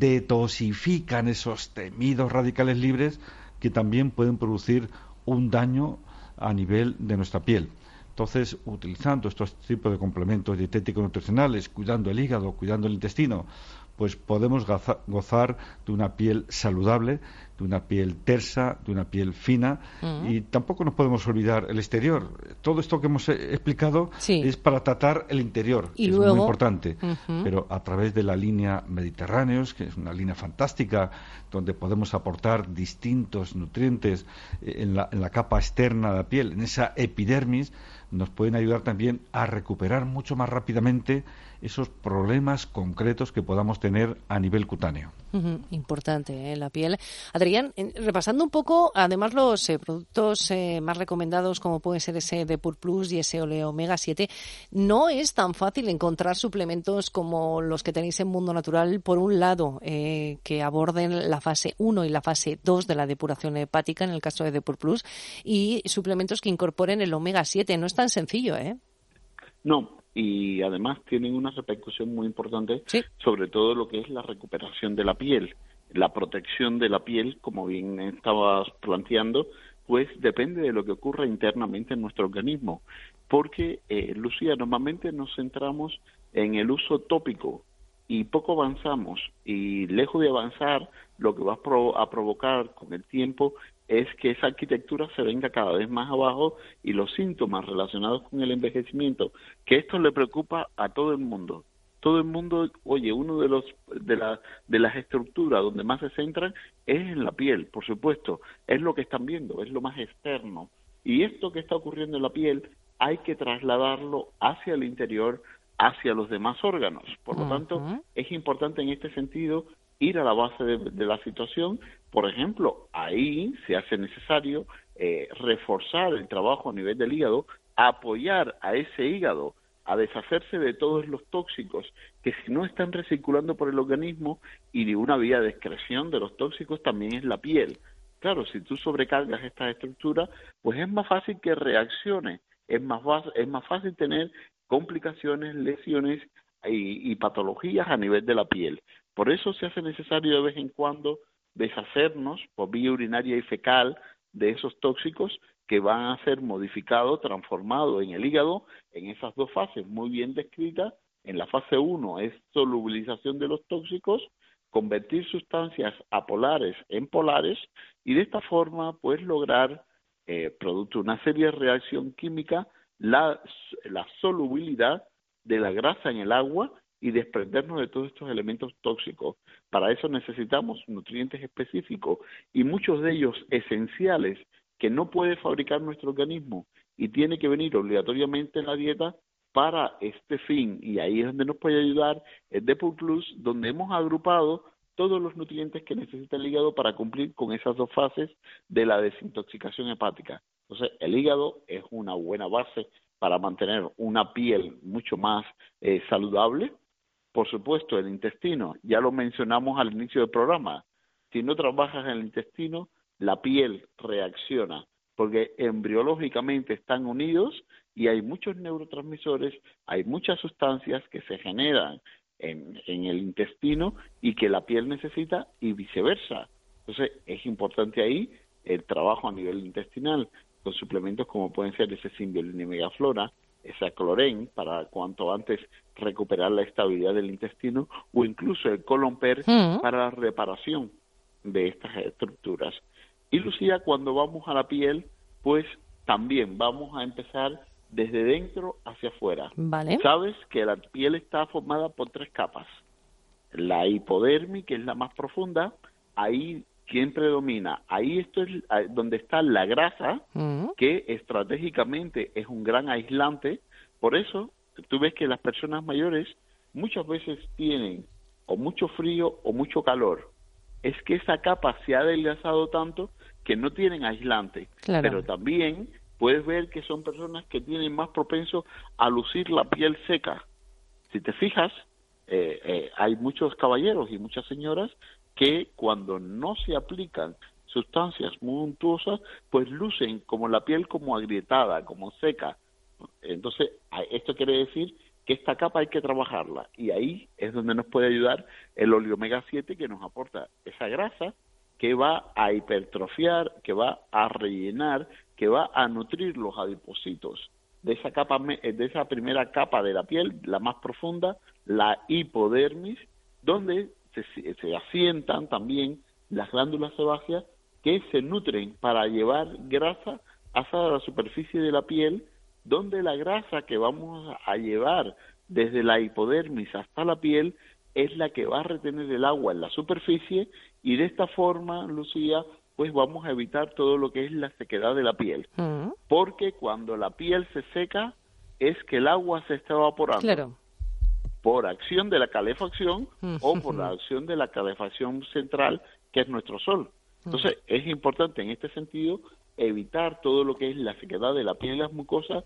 detoxifican esos temidos radicales libres que también pueden producir un daño a nivel de nuestra piel. Entonces, utilizando estos tipos de complementos dietéticos nutricionales, cuidando el hígado, cuidando el intestino, pues podemos goza, gozar de una piel saludable, de una piel tersa, de una piel fina, uh-huh. y tampoco nos podemos olvidar el exterior. Todo esto que hemos explicado sí. es para tratar el interior, y que luego, es muy importante, uh-huh. pero a través de la línea Mediterráneos, que es una línea fantástica, donde podemos aportar distintos nutrientes en la, en la capa externa de la piel, en esa epidermis, nos pueden ayudar también a recuperar mucho más rápidamente esos problemas concretos que podamos tener a nivel cutáneo. Uh-huh. Importante, ¿eh? La piel. Adrián, eh, repasando un poco, además los eh, productos eh, más recomendados, como puede ser ese Depur Plus y ese Oleo Omega siete, no es tan fácil encontrar suplementos como los que tenéis en Mundo Natural, por un lado, eh, que aborden la fase uno y la fase dos de la depuración hepática, en el caso de Depur Plus, y suplementos que incorporen el Omega siete. No es tan sencillo, ¿eh? No, y además tienen una repercusión muy importante, sí. sobre todo lo que es la recuperación de la piel. La protección de la piel, como bien estabas planteando, pues depende de lo que ocurra internamente en nuestro organismo. Porque, eh, Lucía, normalmente nos centramos en el uso tópico y poco avanzamos. Y lejos de avanzar, lo que va a, pro- a provocar con el tiempo es que esa arquitectura se venga cada vez más abajo, y los síntomas relacionados con el envejecimiento, que esto le preocupa a todo el mundo. todo el mundo, oye, uno de los de, la, de las estructuras donde más se centran es en la piel, por supuesto, es lo que están viendo, es lo más externo. Y esto que está ocurriendo en la piel hay que trasladarlo hacia el interior, hacia los demás órganos. Por lo uh-huh. tanto, es importante en este sentido ir a la base de, de la situación. Por ejemplo, ahí se hace necesario eh, reforzar el trabajo a nivel del hígado, apoyar a ese hígado a deshacerse de todos los tóxicos que si no están recirculando por el organismo, y de una vía de excreción de los tóxicos también es la piel. Claro, si tú sobrecargas esta estructura, pues es más fácil que reaccione, es más, es más fácil tener complicaciones, lesiones y, y patologías a nivel de la piel. Por eso se hace necesario de vez en cuando deshacernos por vía urinaria y fecal de esos tóxicos que van a ser modificados, transformados en el hígado en esas dos fases muy bien descritas. En la fase uno es solubilización de los tóxicos, convertir sustancias apolares en polares y de esta forma pues lograr, eh, producto de una serie de reacción química, la, la solubilidad de la grasa en el agua y desprendernos de todos estos elementos tóxicos. Para eso necesitamos nutrientes específicos y muchos de ellos esenciales que no puede fabricar nuestro organismo y tiene que venir obligatoriamente en la dieta para este fin. Y ahí es donde nos puede ayudar el Depur Plus, donde hemos agrupado todos los nutrientes que necesita el hígado para cumplir con esas dos fases de la desintoxicación hepática. Entonces, el hígado es una buena base para mantener una piel mucho más eh, saludable. Por supuesto, el intestino, ya lo mencionamos al inicio del programa. Si no trabajas en el intestino, la piel reacciona, porque embriológicamente están unidos y hay muchos neurotransmisores, hay muchas sustancias que se generan en, en el intestino y que la piel necesita y viceversa. Entonces, es importante ahí el trabajo a nivel intestinal, con suplementos como pueden ser ese Symbiolin y Megaflora, esa Cloren, para cuanto antes recuperar la estabilidad del intestino, o incluso el Colonper mm. para la reparación de estas estructuras. Y Lucía, cuando vamos a la piel, pues también vamos a empezar desde dentro hacia afuera. Vale. Sabes que la piel está formada por tres capas. La hipodermis, que es la más profunda, ahí ¿quién predomina? Ahí esto es donde está la grasa, uh-huh. que estratégicamente es un gran aislante. Por eso, tú ves que las personas mayores muchas veces tienen o mucho frío o mucho calor. Es que esa capa se ha adelgazado tanto que no tienen aislante. Claro. Pero también puedes ver que son personas que tienen más propenso a lucir la piel seca. Si te fijas, eh, eh, hay muchos caballeros y muchas señoras que cuando no se aplican sustancias muy untuosas, pues lucen como la piel como agrietada, como seca. Entonces, esto quiere decir que esta capa hay que trabajarla, y ahí es donde nos puede ayudar el óleo omega siete, que nos aporta esa grasa que va a hipertrofiar, que va a rellenar, que va a nutrir los adipocitos. De esa capa, de esa primera capa de la piel, la más profunda, la hipodermis, donde se, se asientan también las glándulas sebáceas que se nutren para llevar grasa hacia la superficie de la piel, donde la grasa que vamos a llevar desde la hipodermis hasta la piel es la que va a retener el agua en la superficie, y de esta forma, Lucía, pues vamos a evitar todo lo que es la sequedad de la piel. Uh-huh. Porque cuando la piel se seca es que el agua se está evaporando. Claro. Por acción de la calefacción uh-huh. o por la acción de la calefacción central, que es nuestro sol. Entonces, uh-huh. es importante en este sentido evitar todo lo que es la sequedad de la piel y las mucosas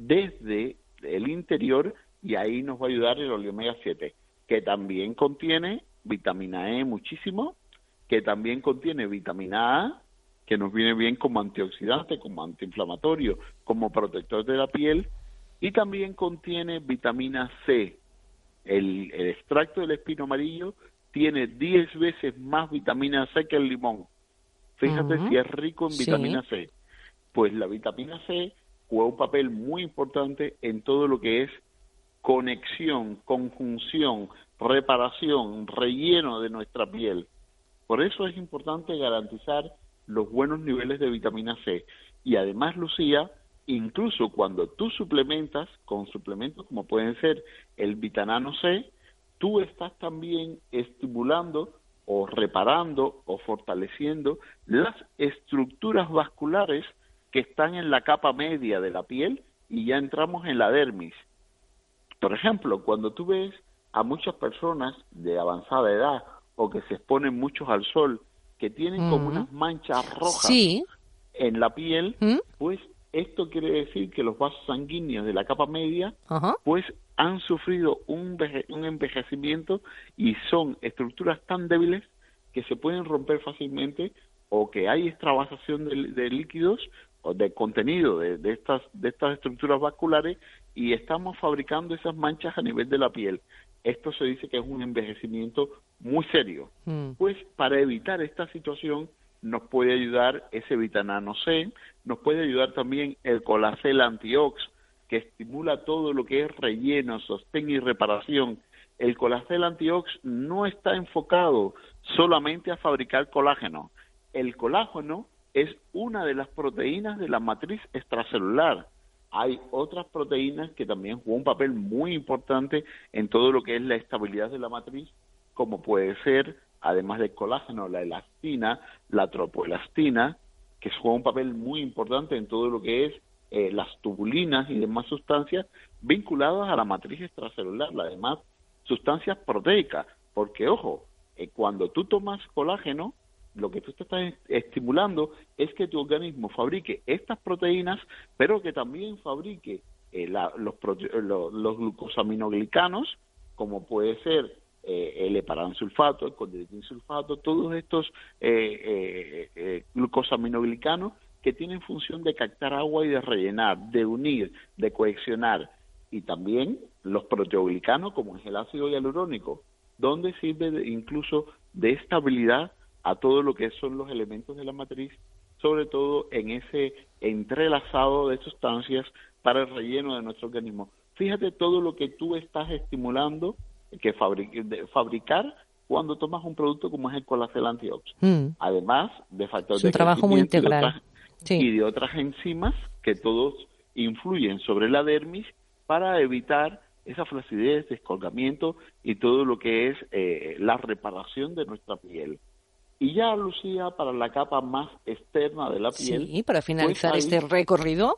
desde el interior, y ahí nos va a ayudar el óleo omega siete, que también contiene vitamina E muchísimo, que también contiene vitamina A, que nos viene bien como antioxidante, como antiinflamatorio, como protector de la piel, y también contiene vitamina C. El, el extracto del espino amarillo tiene diez veces más vitamina C que el limón. Fíjate uh-huh. si es rico en vitamina sí. C. Pues la vitamina C juega un papel muy importante en todo lo que es conexión, conjunción, reparación, relleno de nuestra piel. Por eso es importante garantizar los buenos niveles de vitamina C. Y además, Lucía, incluso cuando tú suplementas con suplementos como pueden ser el Vitanano C, tú estás también estimulando o reparando o fortaleciendo las estructuras vasculares que están en la capa media de la piel y ya entramos en la dermis. Por ejemplo, cuando tú ves a muchas personas de avanzada edad o que se exponen muchos al sol, que tienen mm. como unas manchas rojas sí. en la piel, ¿Mm? pues esto quiere decir que los vasos sanguíneos de la capa media Ajá. pues han sufrido un, un envejecimiento y son estructuras tan débiles que se pueden romper fácilmente o que hay extravasación de, de líquidos o de contenido de, de estas de estas estructuras vasculares y estamos fabricando esas manchas a nivel de la piel. Esto se dice que es un envejecimiento muy serio. Mm. Pues para evitar esta situación nos puede ayudar ese vitamina C, nos puede ayudar también el Colacel Antiox, que estimula todo lo que es relleno, sostén y reparación. El Colacel Antiox no está enfocado solamente a fabricar colágeno. El colágeno es una de las proteínas de la matriz extracelular. Hay otras proteínas que también juegan un papel muy importante en todo lo que es la estabilidad de la matriz, como puede ser, además del colágeno, la elastina, la tropoelastina, que juega un papel muy importante en todo lo que es eh, las tubulinas y demás sustancias vinculadas a la matriz extracelular, además sustancias proteicas, porque ojo, eh, cuando tú tomas colágeno, lo que tú te estás estimulando es que tu organismo fabrique estas proteínas, pero que también fabrique eh, la, los, los, los glucosaminoglicanos, como puede ser eh, el heparansulfato, el condroitinsulfato, todos estos eh, eh, eh, glucosaminoglicanos que tienen función de captar agua y de rellenar, de unir, de cohesionar, y también los proteoglicanos, como es el ácido hialurónico, donde sirve de, incluso de estabilidad a todo lo que son los elementos de la matriz, sobre todo en ese entrelazado de sustancias para el relleno de nuestro organismo. Fíjate todo lo que tú estás estimulando que fabric- de fabricar cuando tomas un producto como es el Colacel Antiox. Mm. Además de factores es un de trabajo muy integral. Y de, otras, sí. y de otras enzimas que todos influyen sobre la dermis para evitar esa flacidez, descolgamiento y todo lo que es eh, la reparación de nuestra piel. Y ya, Lucía, para la capa más externa de la piel... Sí, para finalizar pues ahí, este recorrido...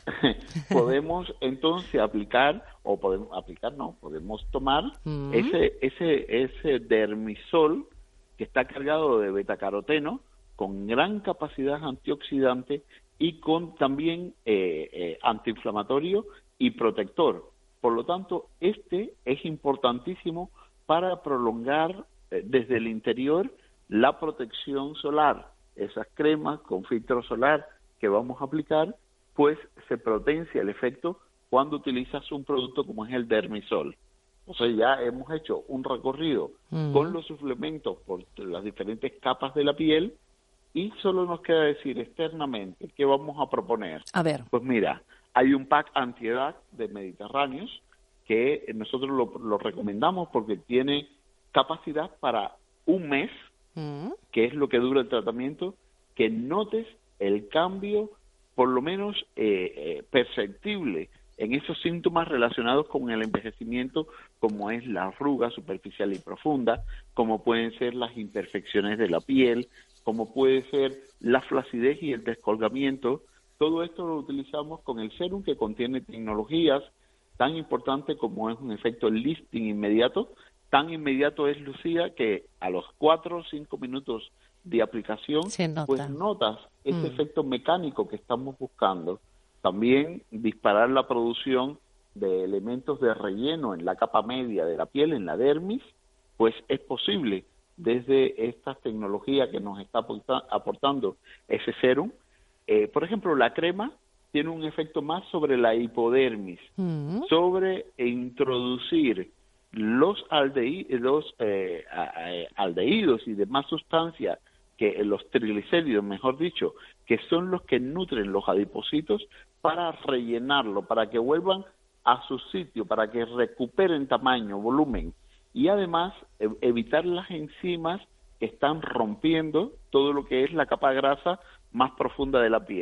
podemos entonces aplicar, o podemos aplicar, no, podemos tomar mm. ese, ese, ese dermisol que está cargado de betacaroteno, con gran capacidad antioxidante y con también eh, eh, antiinflamatorio y protector. Por lo tanto, este es importantísimo para prolongar eh, desde el interior la protección solar. Esas cremas con filtro solar que vamos a aplicar, pues se potencia el efecto cuando utilizas un producto como es el Dermisol. O sea, ya hemos hecho un recorrido mm. con los suplementos por las diferentes capas de la piel y solo nos queda decir externamente qué vamos a proponer. A ver. Pues mira, hay un pack antiedad de Mediterráneos que nosotros lo, lo recomendamos porque tiene capacidad para un mes, mm. que es lo que dura el tratamiento, que notes el cambio por lo menos eh, eh, perceptible en esos síntomas relacionados con el envejecimiento, como es la arruga superficial y profunda, como pueden ser las imperfecciones de la piel, como puede ser la flacidez y el descolgamiento. Todo esto lo utilizamos con el serum, que contiene tecnologías tan importantes como es un efecto lifting inmediato. Tan inmediato es, Lucía, que a los cuatro o cinco minutos de aplicación, nota. pues notas ese mm. efecto mecánico que estamos buscando. También disparar la producción de elementos de relleno en la capa media de la piel, en la dermis, pues es posible desde esta tecnología que nos está aportando ese serum. Eh, por ejemplo, la crema tiene un efecto más sobre la hipodermis, mm. sobre introducir los, aldehi- los eh, aldehídos y demás sustancias, que los triglicéridos, mejor dicho, que son los que nutren los adipocitos, para rellenarlo, para que vuelvan a su sitio, para que recuperen tamaño, volumen, y además e- evitar las enzimas que están rompiendo todo lo que es la capa grasa más profunda de la piel.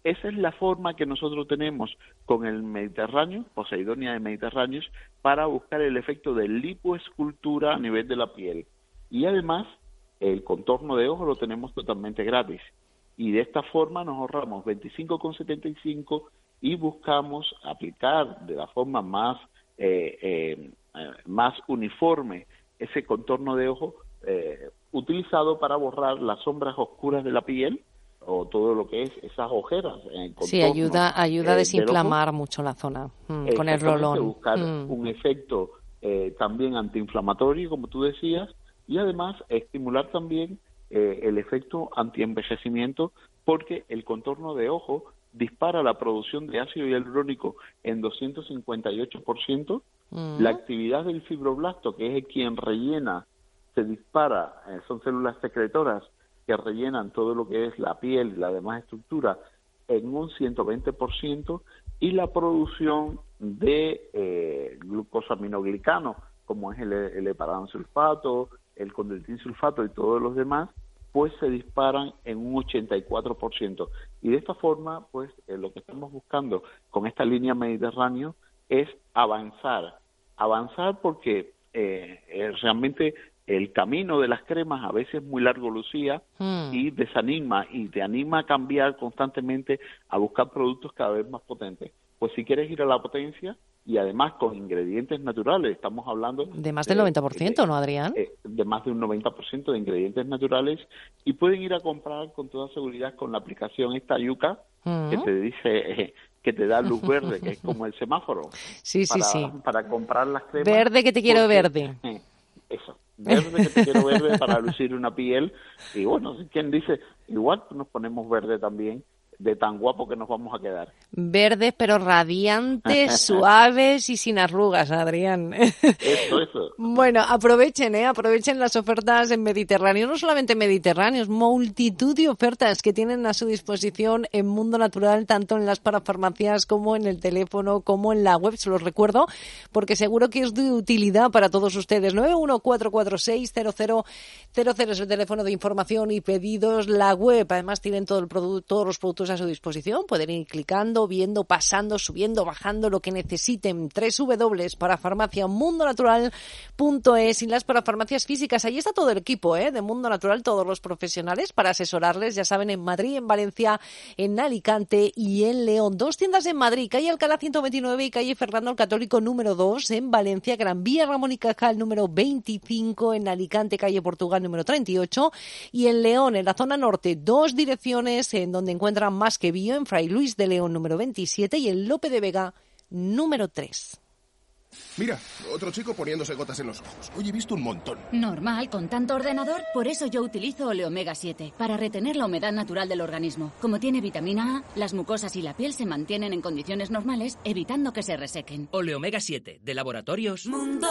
esa es la forma que nosotros tenemos con el Mediterráneo, Poseidonia de Mediterráneo, para buscar el efecto de lipoescultura a nivel de la piel. Y además, el contorno de ojo lo tenemos totalmente gratis. Y de esta forma nos ahorramos veinticinco con setenta y cinco y buscamos aplicar de la forma más, eh, eh, más uniforme ese contorno de ojo eh, utilizado para borrar las sombras oscuras de la piel o todo lo que es esas ojeras. En el sí, ayuda, ayuda a desinflamar mucho la zona mm, con el rolón. Buscar mm. un efecto eh, también antiinflamatorio, como tú decías, y además estimular también eh, el efecto antienvejecimiento, porque el contorno de ojo dispara la producción de ácido hialurónico en doscientos cincuenta y ocho por ciento, mm. la actividad del fibroblasto, que es quien rellena, se dispara, eh, son células secretoras que rellenan todo lo que es la piel y la demás estructura en un ciento veinte por ciento, y la producción de eh, glucosaminoglicano, como es el, el heparansulfato, el condroitinsulfato y todos los demás, pues se disparan en un ochenta y cuatro por ciento. Y de esta forma, pues eh, lo que estamos buscando con esta línea Mediterráneo es avanzar. Avanzar porque eh, eh, realmente el camino de las cremas a veces es muy largo, Lucía, mm. y desanima, y te anima a cambiar constantemente, a buscar productos cada vez más potentes. Pues si quieres ir a la potencia, y además con ingredientes naturales, estamos hablando... De más del noventa por ciento, de, ¿no, Adrián? De, de más de un noventa por ciento de ingredientes naturales, y pueden ir a comprar con toda seguridad con la aplicación esta Yuca, mm. que te dice... Eh, que te da luz verde, que es como el semáforo. Sí, sí, para, sí. Para comprar las cremas. Verde que te quiero porque, verde. Eh, eso. Verde que te quiero verde para lucir una piel. Y bueno, quien dice, igual nos ponemos verde también, de tan guapo que nos vamos a quedar. Verdes, pero radiantes, suaves y sin arrugas, Adrián. Eso, eso. Bueno, aprovechen, ¿eh? Aprovechen las ofertas en Mediterráneo. No solamente Mediterráneos, multitud de ofertas que tienen a su disposición en Mundo Natural, tanto en las parafarmacias como en el teléfono, como en la web. Se los recuerdo, porque seguro que es de utilidad para todos ustedes. nueve uno cuatro cuatro seis cero cero cero cero es el teléfono de información y pedidos. La web, además, tienen todo el producto, todos los productos a su disposición. Pueden ir clicando, viendo, pasando, subiendo, bajando lo que necesiten. doble u doble u doble u para farmacia mundo natural punto es y las parafarmacias físicas. Ahí está todo el equipo ¿eh? de Mundo Natural, todos los profesionales para asesorarles, ya saben, en Madrid, en Valencia, en Alicante y en León. Dos tiendas en Madrid, calle Alcalá ciento veintinueve y calle Fernando el Católico número dos. En Valencia, Gran Vía Ramón y Cajal número veinticinco. En Alicante, calle Portugal número treinta y ocho. Y en León, en la zona norte, dos direcciones en donde encuentran Más que Bio, en Fray Luis de León número veintisiete y en Lope de Vega número tres. Mira, otro chico poniéndose gotas en los ojos. Hoy he visto un montón. Normal, con tanto ordenador. Por eso yo utilizo Oleomega siete, para retener la humedad natural del organismo. Como tiene vitamina A, las mucosas y la piel se mantienen en condiciones normales, evitando que se resequen. Oleomega siete, de Laboratorios Mundo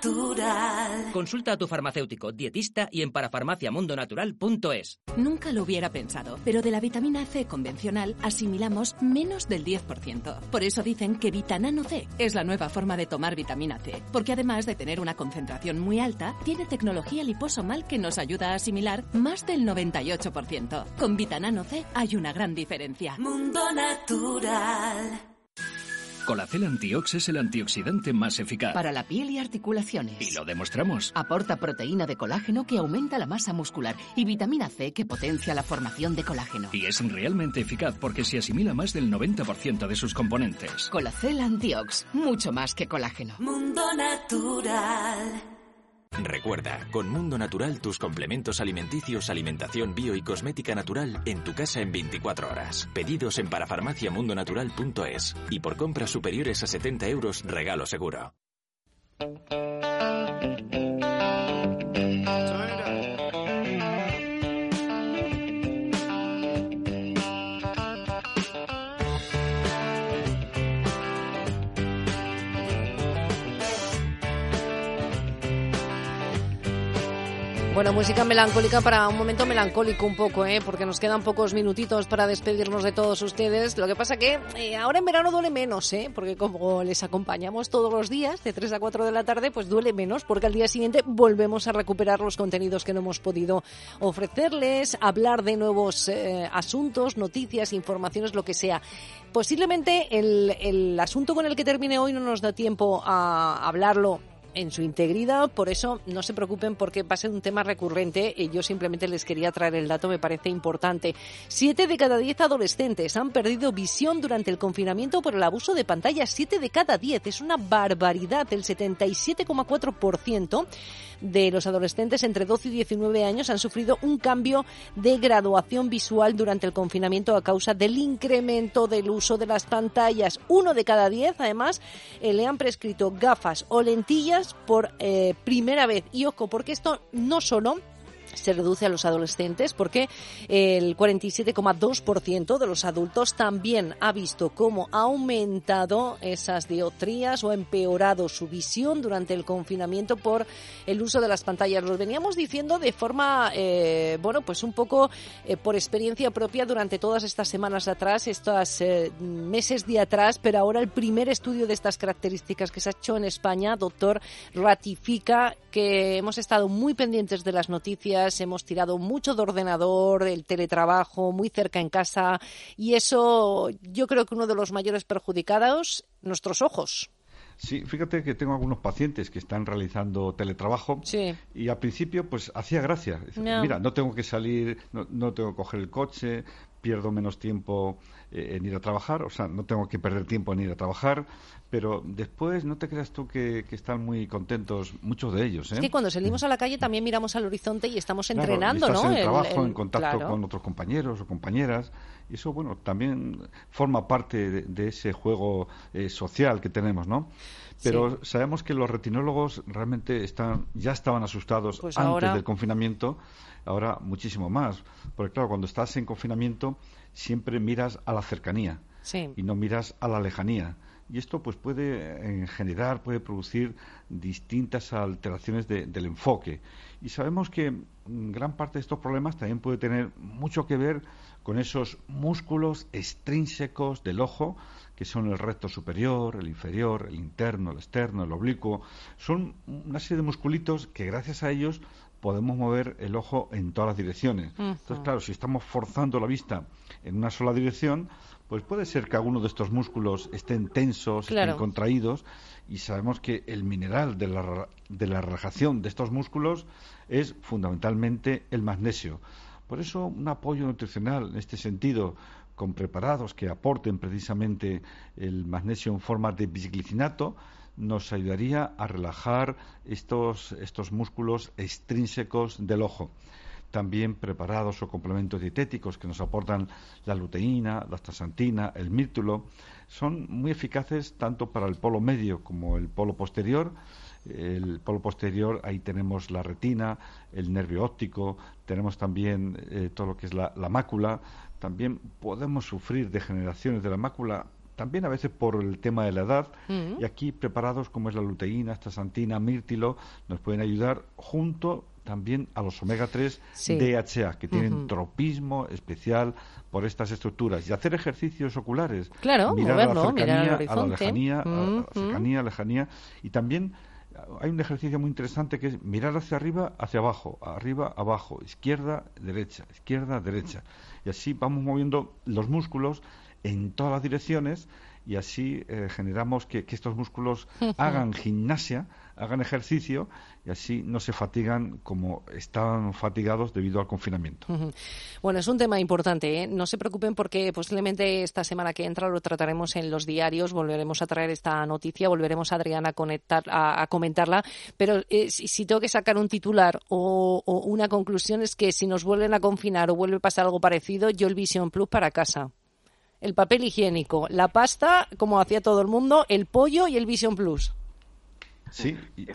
Natural. Consulta a tu farmacéutico, dietista y en parafarmacia mundo natural punto es. Nunca lo hubiera pensado, pero de la vitamina C convencional asimilamos menos del diez por ciento. Por eso dicen que Vitanano C es la nueva forma de tomar vitamina C, porque además de tener una concentración muy alta, tiene tecnología liposomal que nos ayuda a asimilar más del noventa y ocho por ciento. Con Vitanano C hay una gran diferencia. Mundo Natural. Colacel Antiox es el antioxidante más eficaz para la piel y articulaciones. Y lo demostramos. Aporta proteína de colágeno que aumenta la masa muscular y vitamina C que potencia la formación de colágeno. Y es realmente eficaz porque se asimila más del noventa por ciento de sus componentes. Colacel Antiox, mucho más que colágeno. Mundo Natural. Recuerda, con Mundo Natural tus complementos alimenticios, alimentación bio y cosmética natural en tu casa en veinticuatro horas. Pedidos en parafarmacia mundo natural punto es y por compras superiores a setenta euros regalo seguro. Bueno, música melancólica para un momento melancólico un poco, ¿eh? Porque nos quedan pocos minutitos para despedirnos de todos ustedes. Lo que pasa que eh, ahora en verano duele menos, ¿eh? Porque como les acompañamos todos los días, de tres a cuatro de la tarde, pues duele menos, porque al día siguiente volvemos a recuperar los contenidos que no hemos podido ofrecerles, hablar de nuevos eh, asuntos, noticias, informaciones, lo que sea. Posiblemente el, el asunto con el que termine hoy no nos da tiempo a hablarlo en su integridad, por eso no se preocupen porque va a ser un tema recurrente y yo simplemente les quería traer el dato, me parece importante. Siete de cada diez adolescentes han perdido visión durante el confinamiento por el abuso de pantallas. Siete de cada diez, es una barbaridad. El setenta y siete coma cuatro por ciento de los adolescentes entre doce y diecinueve años han sufrido un cambio de graduación visual durante el confinamiento a causa del incremento del uso de las pantallas. Uno de cada diez, además, eh, le han prescrito gafas o lentillas por eh, primera vez. Y ojo, porque esto no solo se reduce a los adolescentes, porque el cuarenta y siete coma dos por ciento de los adultos también ha visto cómo ha aumentado esas dioptrías o ha empeorado su visión durante el confinamiento por el uso de las pantallas. Los veníamos diciendo de forma, eh, bueno, pues un poco eh, por experiencia propia durante todas estas semanas atrás, estos eh, meses de atrás, pero ahora el primer estudio de estas características que se ha hecho en España, doctor, ratifica que hemos estado muy pendientes de las noticias, hemos tirado mucho de ordenador, el teletrabajo, muy cerca en casa, y eso yo creo que uno de los mayores perjudicados, nuestros ojos. Sí, fíjate que tengo algunos pacientes que están realizando teletrabajo sí. y al principio pues hacía gracia. No. Mira, no tengo que salir, no, no tengo que coger el coche, pierdo menos tiempo eh, en ir a trabajar, o sea, no tengo que perder tiempo en ir a trabajar, pero después no te creas tú que, que están muy contentos muchos de ellos, ¿eh? Es que cuando salimos a la calle también miramos al horizonte y estamos claro, entrenando, y estás ¿no? en el trabajo, el, el... en contacto claro. con otros compañeros o compañeras, y eso, bueno, también forma parte de, de ese juego eh, social que tenemos, ¿no? Pero sí. sabemos que los retinólogos realmente están, ya estaban asustados pues antes ahora... del confinamiento, ahora muchísimo más. Porque claro, cuando estás en confinamiento siempre miras a la cercanía sí. y no miras a la lejanía. Y esto pues puede eh, generar, puede producir distintas alteraciones de, del enfoque. Y sabemos que gran parte de estos problemas también puede tener mucho que ver con esos músculos extrínsecos del ojo, que son el recto superior, el inferior, el interno, el externo, el oblicuo. Son una serie de musculitos que gracias a ellos podemos mover el ojo en todas las direcciones. Uh-huh. Entonces, claro, si estamos forzando la vista en una sola dirección, pues puede ser que algunos de estos músculos estén tensos, claro. estén contraídos, y sabemos que el mineral de la, de la relajación de estos músculos es fundamentalmente el magnesio. Por eso un apoyo nutricional en este sentido, con preparados que aporten precisamente el magnesio en forma de bisglicinato, nos ayudaría a relajar estos, estos músculos extrínsecos del ojo. También preparados o complementos dietéticos que nos aportan la luteína, la astaxantina, el mirtulo, son muy eficaces tanto para el polo medio como el polo posterior. El polo posterior, ahí tenemos la retina, el nervio óptico, tenemos también eh, todo lo que es la, la mácula. También podemos sufrir degeneraciones de la mácula, también a veces por el tema de la edad, uh-huh. y aquí preparados como es la luteína, astaxantina, mirtilo, nos pueden ayudar junto también a los omega tres sí. D H A, que tienen uh-huh. tropismo especial por estas estructuras. Y hacer ejercicios oculares. Claro, mirar moverlo, a la cercanía, mirar al horizonte. a la lejanía, uh-huh. a la cercanía, lejanía. Y también hay un ejercicio muy interesante que es mirar hacia arriba, hacia abajo, arriba, abajo, izquierda, derecha, izquierda, derecha. Y así vamos moviendo los músculos en todas las direcciones, y así eh, generamos que, que estos músculos hagan gimnasia, hagan ejercicio, y así no se fatigan como estaban fatigados debido al confinamiento. Uh-huh. Bueno, es un tema importante, ¿eh? No se preocupen porque posiblemente esta semana que entra lo trataremos en los diarios, volveremos a traer esta noticia, volveremos a Adriana a, conectar, a, a comentarla, pero eh, si, si tengo que sacar un titular o, o una conclusión es que si nos vuelven a confinar o vuelve a pasar algo parecido, yo el Vision Plus para casa. El papel higiénico, la pasta, como hacía todo el mundo, el pollo y el Vision Plus. Sí, y,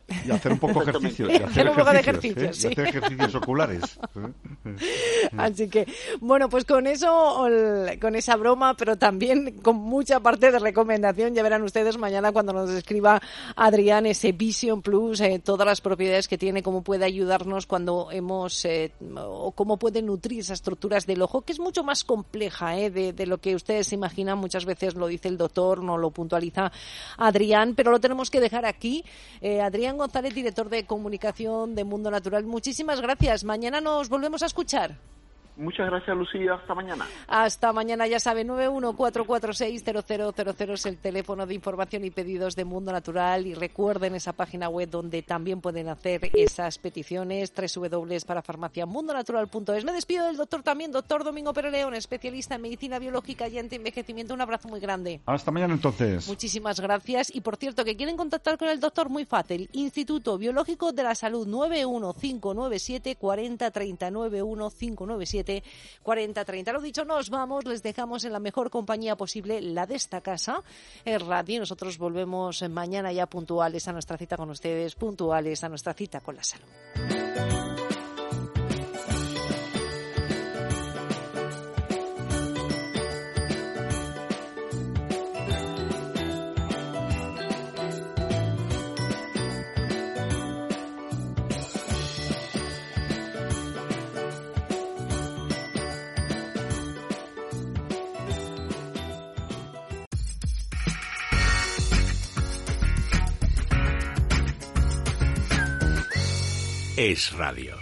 Y hacer un poco ejercicio. Y hacer, hacer un poco de ejercicios, ejercicio, ¿eh? sí. Y hacer ejercicios oculares. Así que, bueno, pues con eso, con esa broma, pero también con mucha parte de recomendación, ya verán ustedes mañana cuando nos escriba Adrián ese Vision Plus, eh, todas las propiedades que tiene, cómo puede ayudarnos cuando hemos, eh, o cómo puede nutrir esas estructuras del ojo, que es mucho más compleja eh, de, de lo que ustedes se imaginan. Muchas veces lo dice el doctor, no lo puntualiza Adrián, pero lo tenemos que dejar aquí. Eh, Adrián González, director de comunicación de Mundo Natural, muchísimas gracias. Mañana nos volvemos a escuchar. Muchas gracias, Lucía. Hasta mañana. Hasta mañana, ya sabe, nueve uno cuatro cuatro seis cero cero cero cero es el teléfono de información y pedidos de Mundo Natural. Y recuerden esa página web donde también pueden hacer esas peticiones, doble u doble u doble u punto para farmacia mundo natural punto es. Me despido del doctor también, doctor Domingo Pérez León, especialista en medicina biológica y antienvejecimiento. Un abrazo muy grande. Hasta mañana, entonces. Muchísimas gracias. Y por cierto, que quieren contactar con el doctor, muy fácil. Instituto Biológico de la Salud, nueve uno cinco nueve siete cuatro cero tres cero, nueve uno cinco nueve siete cuatro cero treinta. Lo dicho, nos vamos, les dejamos en la mejor compañía posible, la de esta casa, el radio. Nosotros volvemos mañana ya puntuales a nuestra cita con ustedes, puntuales a nuestra cita con la salud. Es Radio.